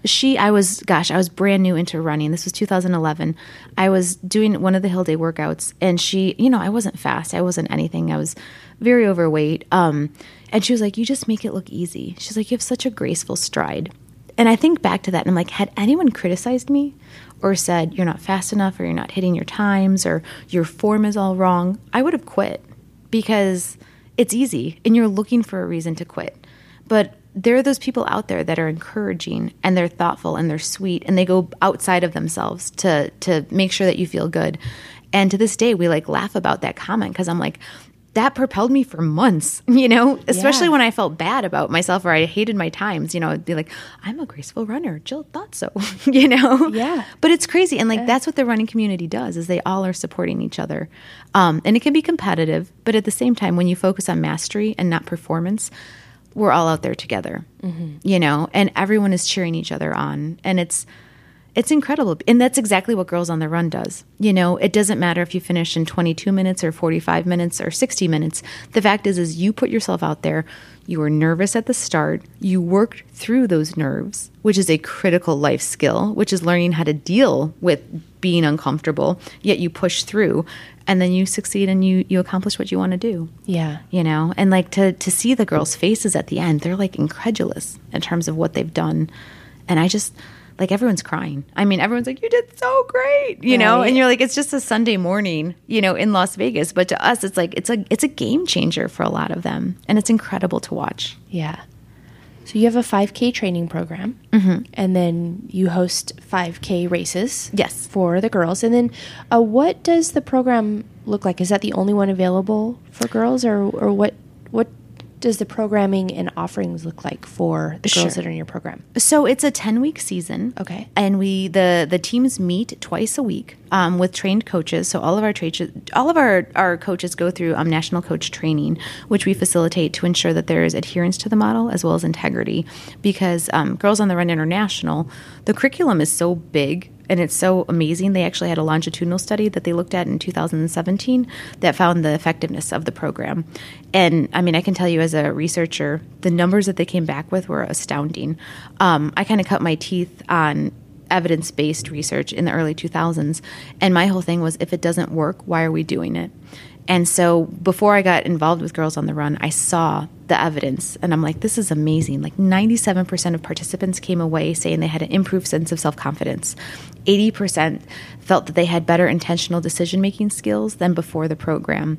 I was brand new into running. This was 2011. I was doing one of the Hill Day workouts, and she, I wasn't fast. I wasn't anything. I was very overweight. And she was like, you just make it look easy. She's like, you have such a graceful stride. And I think back to that, and I'm like, had anyone criticized me or said, you're not fast enough, or you're not hitting your times, or your form is all wrong, I would have quit, because it's easy and you're looking for a reason to quit. But there are those people out there that are encouraging, and they're thoughtful, and they're sweet, and they go outside of themselves to make sure that you feel good. And to this day, we like laugh about that comment, because I'm like, that propelled me for months, especially when I felt bad about myself or I hated my times, I'd be like, I'm a graceful runner. Jill thought so, Yeah. But it's crazy. And like, that's what the running community does, is they all are supporting each other. And it can be competitive, but at the same time, when you focus on mastery and not performance, we're all out there together, and everyone is cheering each other on. And It's incredible. And that's exactly what Girls on the Run does. You know, it doesn't matter if you finish in 22 minutes or 45 minutes or 60 minutes. The fact is you put yourself out there. You were nervous at the start. You worked through those nerves, which is a critical life skill, which is learning how to deal with being uncomfortable, yet you push through and then you succeed and you accomplish what you want to do. Yeah. You know, and like to see the girls' faces at the end, they're like incredulous in terms of what they've done. And I just, like, everyone's crying. I mean, everyone's like, you did so great, you know? And you're like, it's just a Sunday morning, you know, in Las Vegas. But to us, it's like, it's a game changer for a lot of them. And it's incredible to watch. Yeah. So you have a 5K training program, and then you host 5K races. Yes. For the girls. And then what does the program look like? Is that the only one available for girls, or what does the programming and offerings look like for the girls that are in your program? So it's a 10-week season. Okay. And the teams meet twice a week with trained coaches. So all of our coaches go through national coach training, which we facilitate to ensure that there is adherence to the model as well as integrity. Because Girls on the Run International, the curriculum is so big and it's so amazing. They actually had a longitudinal study that they looked at in 2017 that found the effectiveness of the program. And I mean, I can tell you as a researcher, the numbers that they came back with were astounding. I kind of cut my teeth on evidence-based research in the early 2000s. And my whole thing was, if it doesn't work, why are we doing it? And so before I got involved with Girls on the Run, I saw the evidence and I'm like, this is amazing. Like 97% of participants came away saying they had an improved sense of self-confidence. 80% felt that they had better intentional decision-making skills than before the program.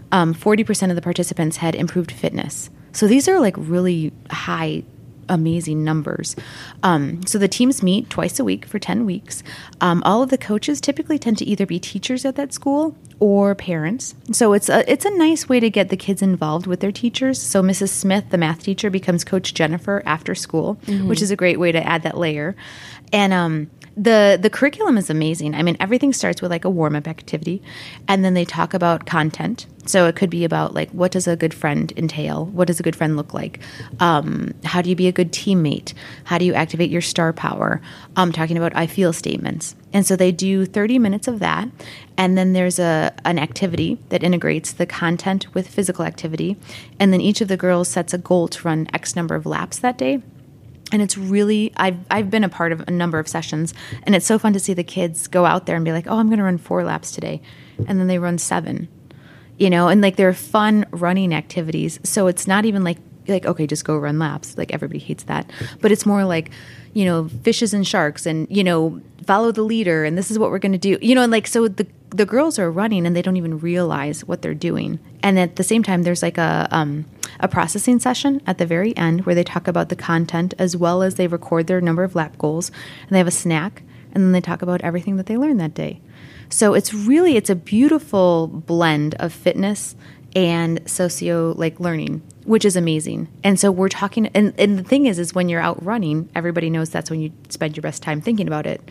40% of the participants had improved fitness. So these are like really high, amazing numbers. So the teams meet twice a week for 10 weeks. All of the coaches typically tend to either be teachers at that school or parents. So it's a nice way to get the kids involved with their teachers. So Mrs. Smith, the math teacher, becomes Coach Jennifer after school, which is a great way to add that layer. And the curriculum is amazing. I mean, everything starts with like a warm-up activity, and then they talk about content. So it could be about like, what does a good friend entail? What does a good friend look like? How do you be a good teammate? How do you activate your star power? Talking about I feel statements. And so they do 30 minutes of that. And then there's an activity that integrates the content with physical activity. And then each of the girls sets a goal to run X number of laps that day. And it's really, I've been a part of a number of sessions, and it's so fun to see the kids go out there and be like, oh, I'm going to run 4 laps today. And then they run 7, you know, and like they're fun running activities. So it's not even like, okay, just go run laps. Like everybody hates that. But it's more like, you know, fishes and sharks and, you know, follow the leader and this is what we're going to do. You know, and like, so the girls are running and they don't even realize what they're doing. And at the same time, there's like a processing session at the very end where they talk about the content as well as they record their number of lap goals, and they have a snack, and then they talk about everything that they learned that day. So it's a beautiful blend of fitness and learning, which is amazing. And so we're talking, and the thing is when you're out running, everybody knows that's when you spend your best time thinking about it.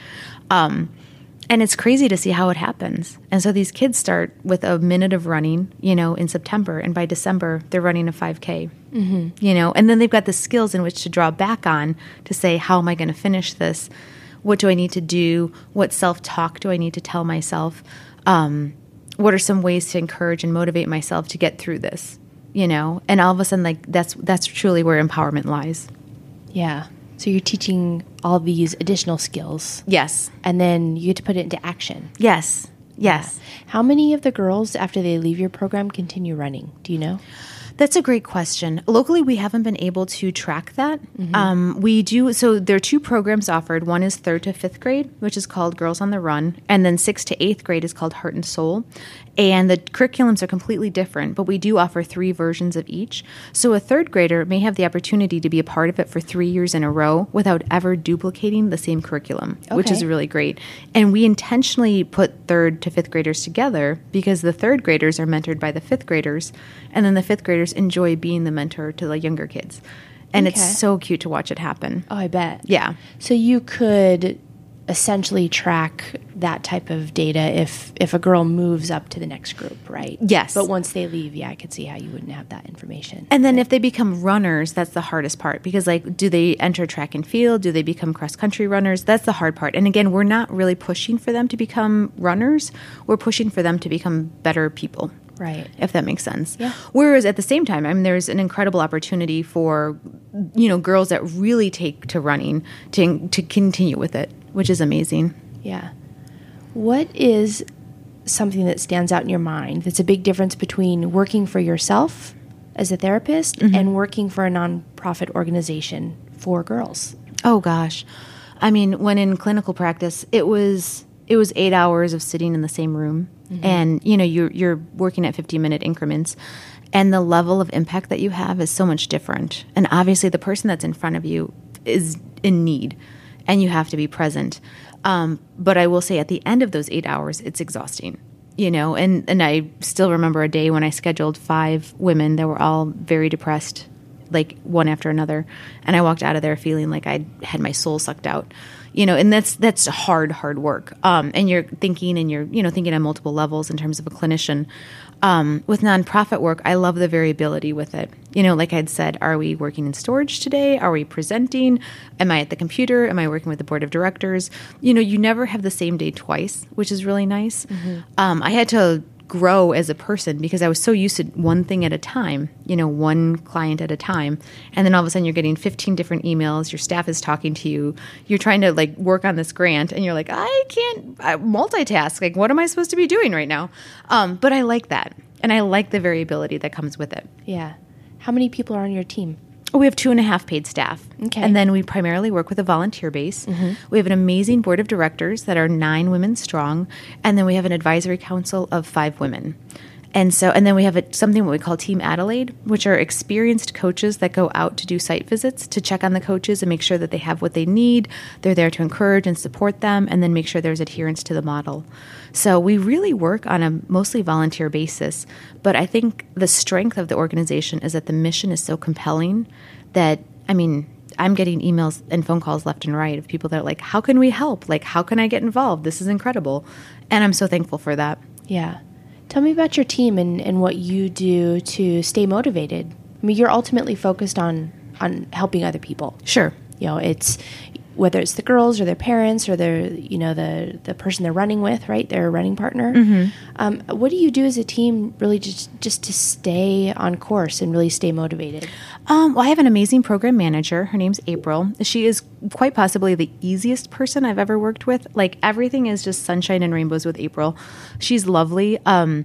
And it's crazy to see how it happens. And so these kids start with a minute of running, you know, in September. And by December, they're running a 5K, you know. And then they've got the skills in which to draw back on to say, how am I going to finish this? What do I need to do? What self-talk do I need to tell myself? What are some ways to encourage and motivate myself to get through this, you know? And all of a sudden, like, that's truly where empowerment lies. Yeah. So you're teaching all these additional skills. Yes. And then you get to put it into action. Yes. Yes. Yeah. How many of the girls, after they leave your program, continue running? Do you know? That's a great question. Locally, we haven't been able to track that. We do. So there are 2 programs offered. One is 3rd to 5th grade, which is called Girls on the Run. And then 6th to 8th grade is called Heart and Soul. And the curriculums are completely different, but we do offer 3 versions of each. So a 3rd grader may have the opportunity to be a part of it for 3 years in a row without ever duplicating the same curriculum, which is really great. And we intentionally put 3rd to 5th graders together because the 3rd graders are mentored by the 5th graders, and then the 5th graders enjoy being the mentor to the younger kids. And it's so cute to watch it happen. Oh, I bet. Yeah. So you could essentially track that type of data if a girl moves up to the next group, right? Yes. But once they leave, I could see how you wouldn't have that information. And then if they become runners, that's the hardest part, because like, do they enter track and field? Do they become cross-country runners? That's the hard part. And again, we're not really pushing for them to become runners. We're pushing for them to become better people. Right. If that makes sense. Yeah. Whereas at the same time, there's an incredible opportunity for, girls that really take to running to continue with it, which is amazing. Yeah. What is something that stands out in your mind that's a big difference between working for yourself as a therapist and working for a nonprofit organization for girls? Oh, gosh. When in clinical practice, it was 8 hours of sitting in the same room. And, you're working at 50-minute increments. And the level of impact that you have is so much different. And obviously the person that's in front of you is in need, and you have to be present. But I will say at the end of those 8 hours, it's exhausting, and I still remember a day when I scheduled 5 women that were all very depressed, like one after another. And I walked out of there feeling like I had my soul sucked out, and that's hard work. And you're thinking thinking on multiple levels in terms of a clinician. With nonprofit work, I love the variability with it. Like I'd said, are we working in storage today? Are we presenting? Am I at the computer? Am I working with the board of directors? You never have the same day twice, which is really nice. I had to grow as a person because I was so used to one thing at a time, one client at a time. And then all of a sudden you're getting 15 different emails. Your staff is talking to you. You're trying to work on this grant and you're like, I can't multitask. Like, what am I supposed to be doing right now? But I like that. And I like the variability that comes with it. Yeah. How many people are on your team? We have 2.5 paid staff. Okay. And then we primarily work with a volunteer base. We have an amazing board of directors that are 9 women strong. And then we have an advisory council of 5 women. And then we have something what we call Team Adelaide, which are experienced coaches that go out to do site visits to check on the coaches and make sure that they have what they need. They're there to encourage and support them, and then make sure there's adherence to the model. So we really work on a mostly volunteer basis. But I think the strength of the organization is that the mission is so compelling that, I'm getting emails and phone calls left and right of people that are like, how can we help? Like, how can I get involved? This is incredible. And I'm so thankful for that. Yeah. Tell me about your team and what you do to stay motivated. You're ultimately focused on helping other people. Sure. It's whether it's the girls or their parents or their, the person they're running with, right? Their running partner. What do you do as a team really just to stay on course and really stay motivated? Well, I have an amazing program manager. Her name's April. She is quite possibly the easiest person I've ever worked with. Like, everything is just sunshine and rainbows with April. She's lovely.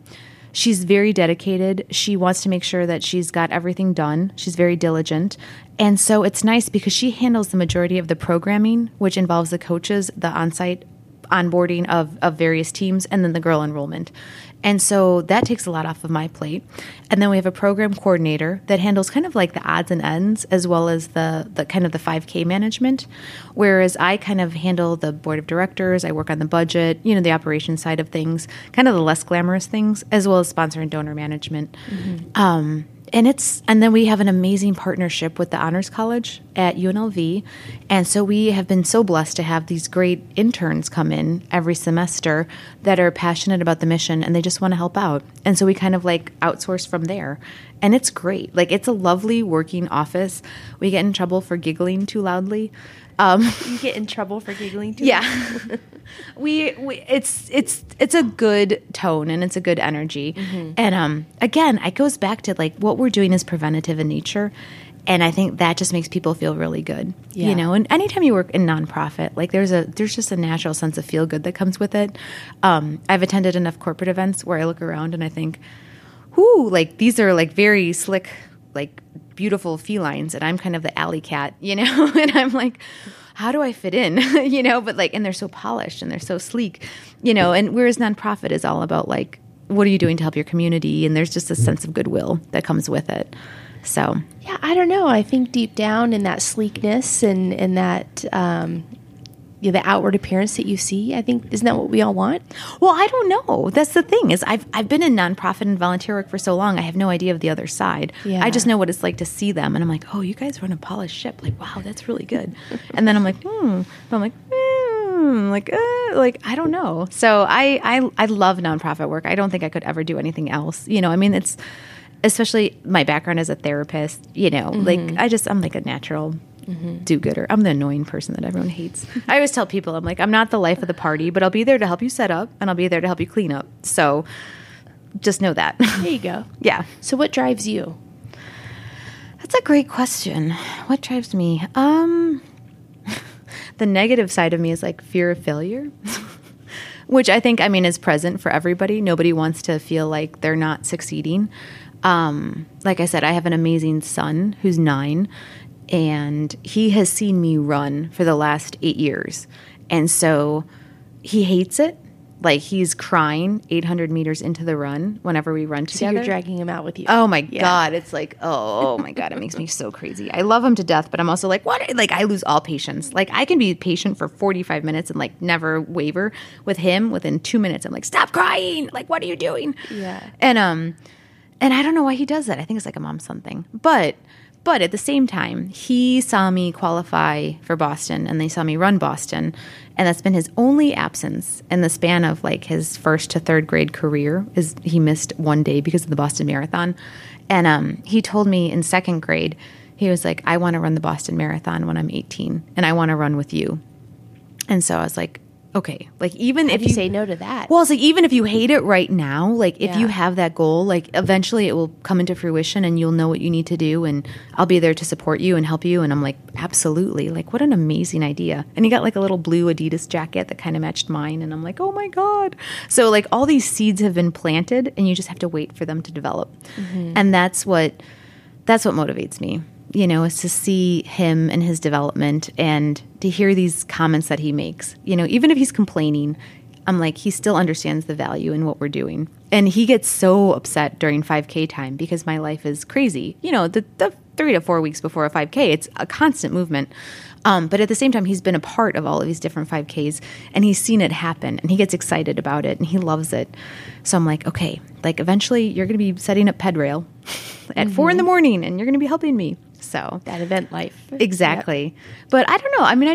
She's very dedicated. She wants to make sure that she's got everything done. She's very diligent. And so it's nice because she handles the majority of the programming, which involves the coaches, the on-site onboarding of various teams, and then the girl enrollment. And so that takes a lot off of my plate. And then we have a program coordinator that handles kind of like the odds and ends, as well as the kind of the 5K management, whereas I kind of handle the board of directors. I work on the budget, the operations side of things, kind of the less glamorous things, as well as sponsor and donor management. And then we have an amazing partnership with the Honors College at UNLV. And so we have been so blessed to have these great interns come in every semester that are passionate about the mission and they just want to help out. And so we kind of outsource from there. And it's great. It's a lovely working office. We get in trouble for giggling too loudly. You get in trouble for giggling too? Yeah. It's a good tone and it's a good energy. And again, it goes back to what we're doing is preventative in nature. And I think that just makes people feel really good, and anytime you work in nonprofit, there's just a natural sense of feel good that comes with it. I've attended enough corporate events where I look around and I think, these are very slick, beautiful felines, and I'm kind of the alley cat, and I'm like, how do I fit in, but and they're so polished and they're so sleek, and whereas nonprofit is all about what are you doing to help your community? And there's just a sense of goodwill that comes with it. So, yeah, I don't know. I think deep down in that sleekness and that, the outward appearance that you see, I think, isn't that what we all want? Well, I don't know. That's the thing is I've been in nonprofit and volunteer work for so long. I have no idea of the other side. Yeah. I just know what it's like to see them. And I'm like, oh, you guys run a polished ship. Wow, that's really good. And then I'm like, And I'm like, I don't know. So I love nonprofit work. I don't think I could ever do anything else. You know, I mean, it's especially my background as a therapist, you know, like I'm like a natural do-gooder. I'm the annoying person that everyone hates. I always tell people, I'm like, I'm not the life of the party, but I'll be there to help you set up and I'll be there to help you clean up. So just know that. There you go. Yeah. So what drives you? That's a great question. What drives me? The negative side of me is like fear of failure, which I think, I mean, is present for everybody. Nobody wants to feel like they're not succeeding. Like I said, I have an amazing son who's 9, and he has seen me run for the last 8 years. And so he hates it. Like, he's crying 800 meters into the run whenever we run together. So you're dragging him out with you. Oh, my God. It's like, oh, my God. It makes me so crazy. I love him to death, but I'm also like, what? Like, I lose all patience. Like, I can be patient for 45 minutes and, like, never waver. With him, within 2 minutes, I'm like, stop crying. Like, what are you doing? Yeah. And I don't know why he does that. I think it's like a mom son thing. But at the same time, he saw me qualify for Boston, and they saw me run Boston, and that's been his only absence in the span of like his 1st to 3rd grade career. Is he missed 1 day because of the Boston Marathon, and he told me in 2nd grade, he was like, I want to run the Boston Marathon when I'm 18, and I want to run with you. And so I was like, okay, like even if you say no to that. Well, it's like even if you hate it right now, like if you have that goal, like eventually it will come into fruition and you'll know what you need to do, and I'll be there to support you and help you. And I'm like, absolutely. Like, what an amazing idea. And he got like a little blue Adidas jacket that kind of matched mine. And I'm like, oh my God. So like all these seeds have been planted and you just have to wait for them to develop. And that's what motivates me. You know, is to see him and his development and to hear these comments that he makes. You know, even if he's complaining, I'm like, he still understands the value in what we're doing. And he gets so upset during 5K time because my life is crazy. You know, the 3 to 4 weeks before a 5K, it's a constant movement. But at the same time, he's been a part of all of these different 5Ks, and he's seen it happen, and he gets excited about it, and he loves it. So I'm like, okay, like eventually you're going to be setting up Pedrail at 4 a.m, and you're going to be helping me. So that event life. Exactly. Yep. But I don't know. I mean,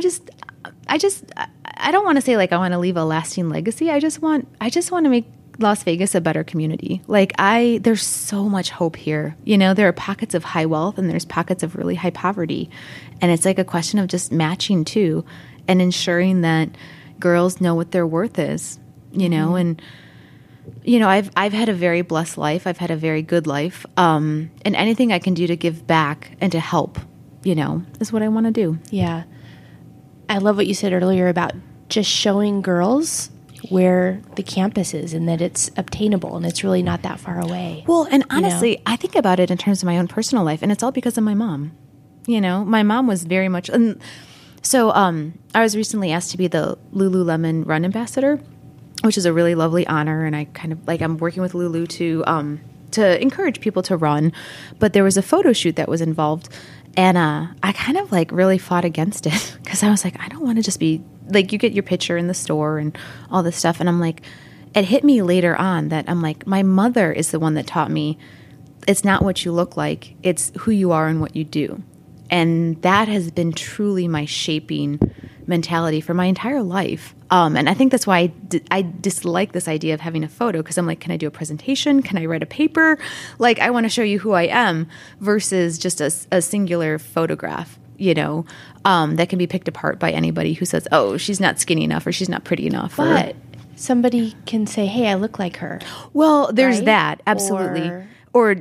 I don't want to say like I want to leave a lasting legacy. I just want to make Las Vegas a better community. Like there's so much hope here. You know, there are pockets of high wealth and there's pockets of really high poverty. And it's like a question of just matching two and ensuring that girls know what their worth is, you know, and you know, I've had a very blessed life. I've had a very good life. And anything I can do to give back and to help, you know, is what I want to do. Yeah. I love what you said earlier about just showing girls where the campus is and that it's obtainable and it's really not that far away. Well, and honestly, I think about it in terms of my own personal life, and it's all because of my mom. You know, my mom was very much... And so I was recently asked to be the Lululemon Run Ambassador, which is a really lovely honor, and I kind of like I'm working with Lulu to encourage people to run. But there was a photo shoot that was involved, and I kind of like really fought against it because I was like, I don't want to just be like, you get your picture in the store and all this stuff, and I'm like, it hit me later on that I'm like, my mother is the one that taught me it's not what you look like, it's who you are and what you do. And that has been truly my shaping mentality for my entire life. And I think that's why I dislike this idea of having a photo, because I'm like, can I do a presentation? Can I write a paper? Like, I want to show you who I am versus just a singular photograph, you know, that can be picked apart by anybody who says, oh, she's not skinny enough or she's not pretty enough. But somebody can say, hey, I look like her. Well, there's that. Absolutely. Or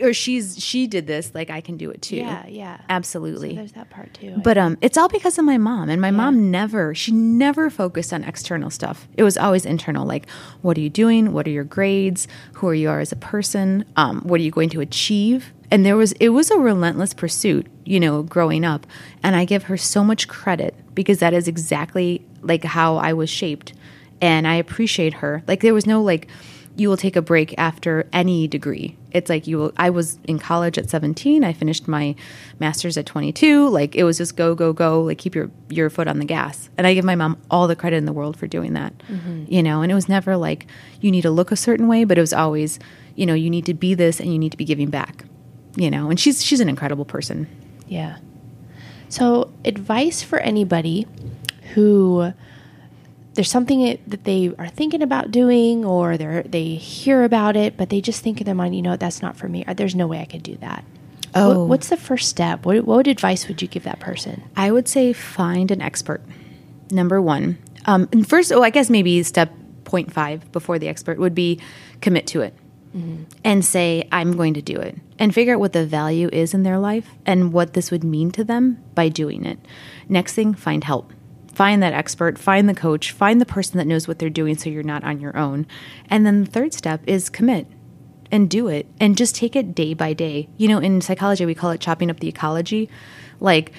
she did this, like I can do it too. Yeah. Absolutely. So there's that part too. But it's all because of my mom. And my mom never focused on external stuff. It was always internal, like, what are you doing? What are your grades? Who you are as a person? What are you going to achieve? And it was a relentless pursuit, you know, growing up. And I give her so much credit because that is exactly like how I was shaped. And I appreciate her. Like, there was no like, you will take a break after any degree. It's like I was in college at 17. I finished my master's at 22. Like, it was just go, go, go. Like, keep your foot on the gas. And I give my mom all the credit in the world for doing that, you know. And it was never like you need to look a certain way, but it was always, you know, you need to be this and you need to be giving back, you know. And she's an incredible person. Yeah. So advice for anybody who there's something that they are thinking about doing, or they hear about it, but they just think in their mind, that's not for me. Or, there's no way I could do that. Oh. What's the first step? What advice would you give that person? I would say find an expert, number one. And first, I guess maybe step 0.5 before the expert would be commit to it. Mm-hmm. And say, I'm going to do it. And figure out what the value is in their life and what this would mean to them by doing it. Next thing, find help. Find that expert, find the coach, find the person that knows what they're doing so you're not on your own. And then the third step is commit and do it. And just take it day by day. In psychology, we call it chopping up the ecology. Like,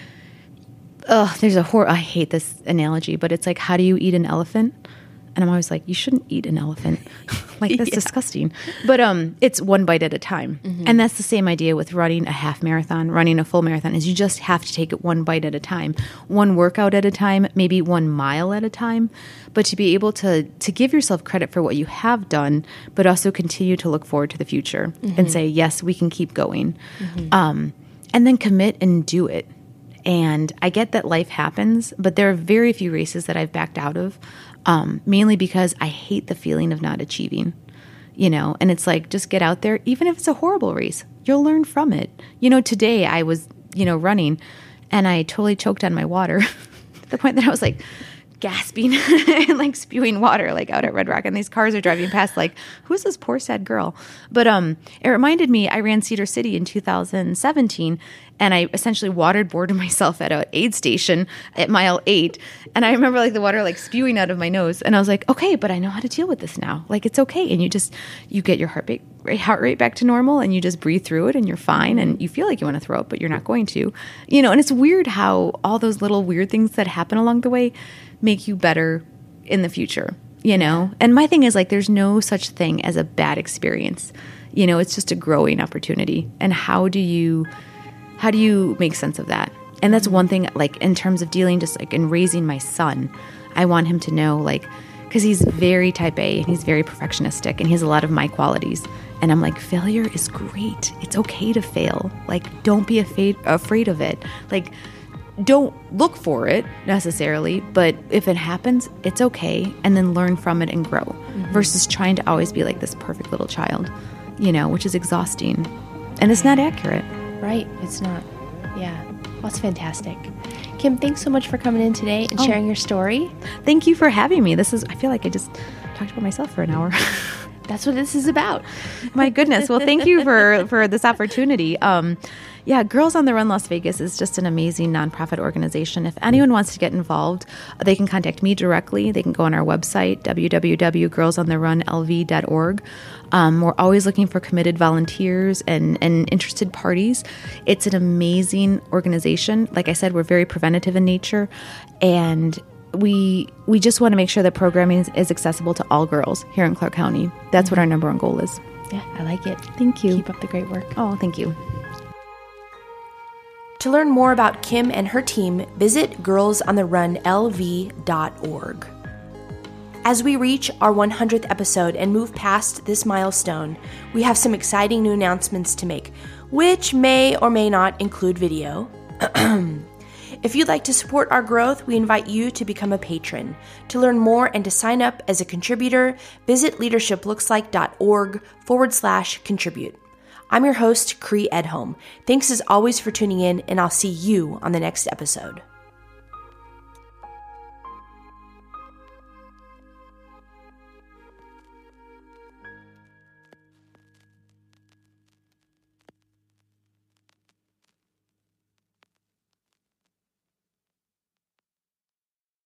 I hate this analogy, but it's like, how do you eat an elephant? And I'm always like, you shouldn't eat an elephant. Like, that's disgusting. But it's one bite at a time. Mm-hmm. And that's the same idea with running a half marathon, running a full marathon, is you just have to take it one bite at a time, one workout at a time, maybe 1 mile at a time. But to be able to give yourself credit for what you have done, but also continue to look forward to the future and say, yes, we can keep going. Mm-hmm. And then commit and do it. And I get that life happens, but there are very few races that I've backed out of. Mainly because I hate the feeling of not achieving, and it's like, just get out there. Even if it's a horrible race, you'll learn from it. Today I was, running and I totally choked on my water to the point that I was like gasping and like spewing water, like out at Red Rock. And these cars are driving past, like, who's this poor, sad girl? But it reminded me, I ran Cedar City in 2017, and I essentially waterboarded myself at an aid station at mile 8. And I remember like the water like spewing out of my nose. And I was like, okay, but I know how to deal with this now. Like, it's okay. And you get your heart rate back to normal, and you just breathe through it, and you're fine. And you feel like you want to throw up, but you're not going to, and it's weird how all those little weird things that happen along the way make you better in the future, And my thing is, like, there's no such thing as a bad experience. It's just a growing opportunity. And how do you make sense of that? And that's one thing, like, in terms of dealing just like in raising my son, I want him to know, like, because he's very type A and he's very perfectionistic and he has a lot of my qualities. And I'm like, failure is great. It's okay to fail. Like, don't be afraid of it. Like, don't look for it necessarily, but if it happens, it's okay. And then learn from it and grow versus trying to always be like this perfect little child, which is exhausting. And it's not accurate. Right. It's not. Yeah. Well, that's fantastic. Kim, thanks so much for coming in today and sharing your story. Thank you for having me. I feel like I just talked about myself for an hour. That's what this is about. My goodness. Well, thank you for this opportunity. Girls on the Run Las Vegas is just an amazing nonprofit organization. If anyone wants to get involved, they can contact me directly. They can go on our website, www.girlsonthernlv.org. We're always looking for committed volunteers and interested parties. It's an amazing organization. Like I said, we're very preventative in nature, and we just want to make sure that programming is accessible to all girls here in Clark County. That's what our number one goal is. Yeah, I like it. Thank you. Keep up the great work. Oh, thank you. To learn more about Kim and her team, visit girlsontherunlv.org. As we reach our 100th episode and move past this milestone, we have some exciting new announcements to make, which may or may not include video. If you'd like to support our growth, we invite you to become a patron. To learn more and to sign up as a contributor, visit leadershiplooksLike.org/contribute. I'm your host, Cree Edholm. Thanks as always for tuning in, and I'll see you on the next episode.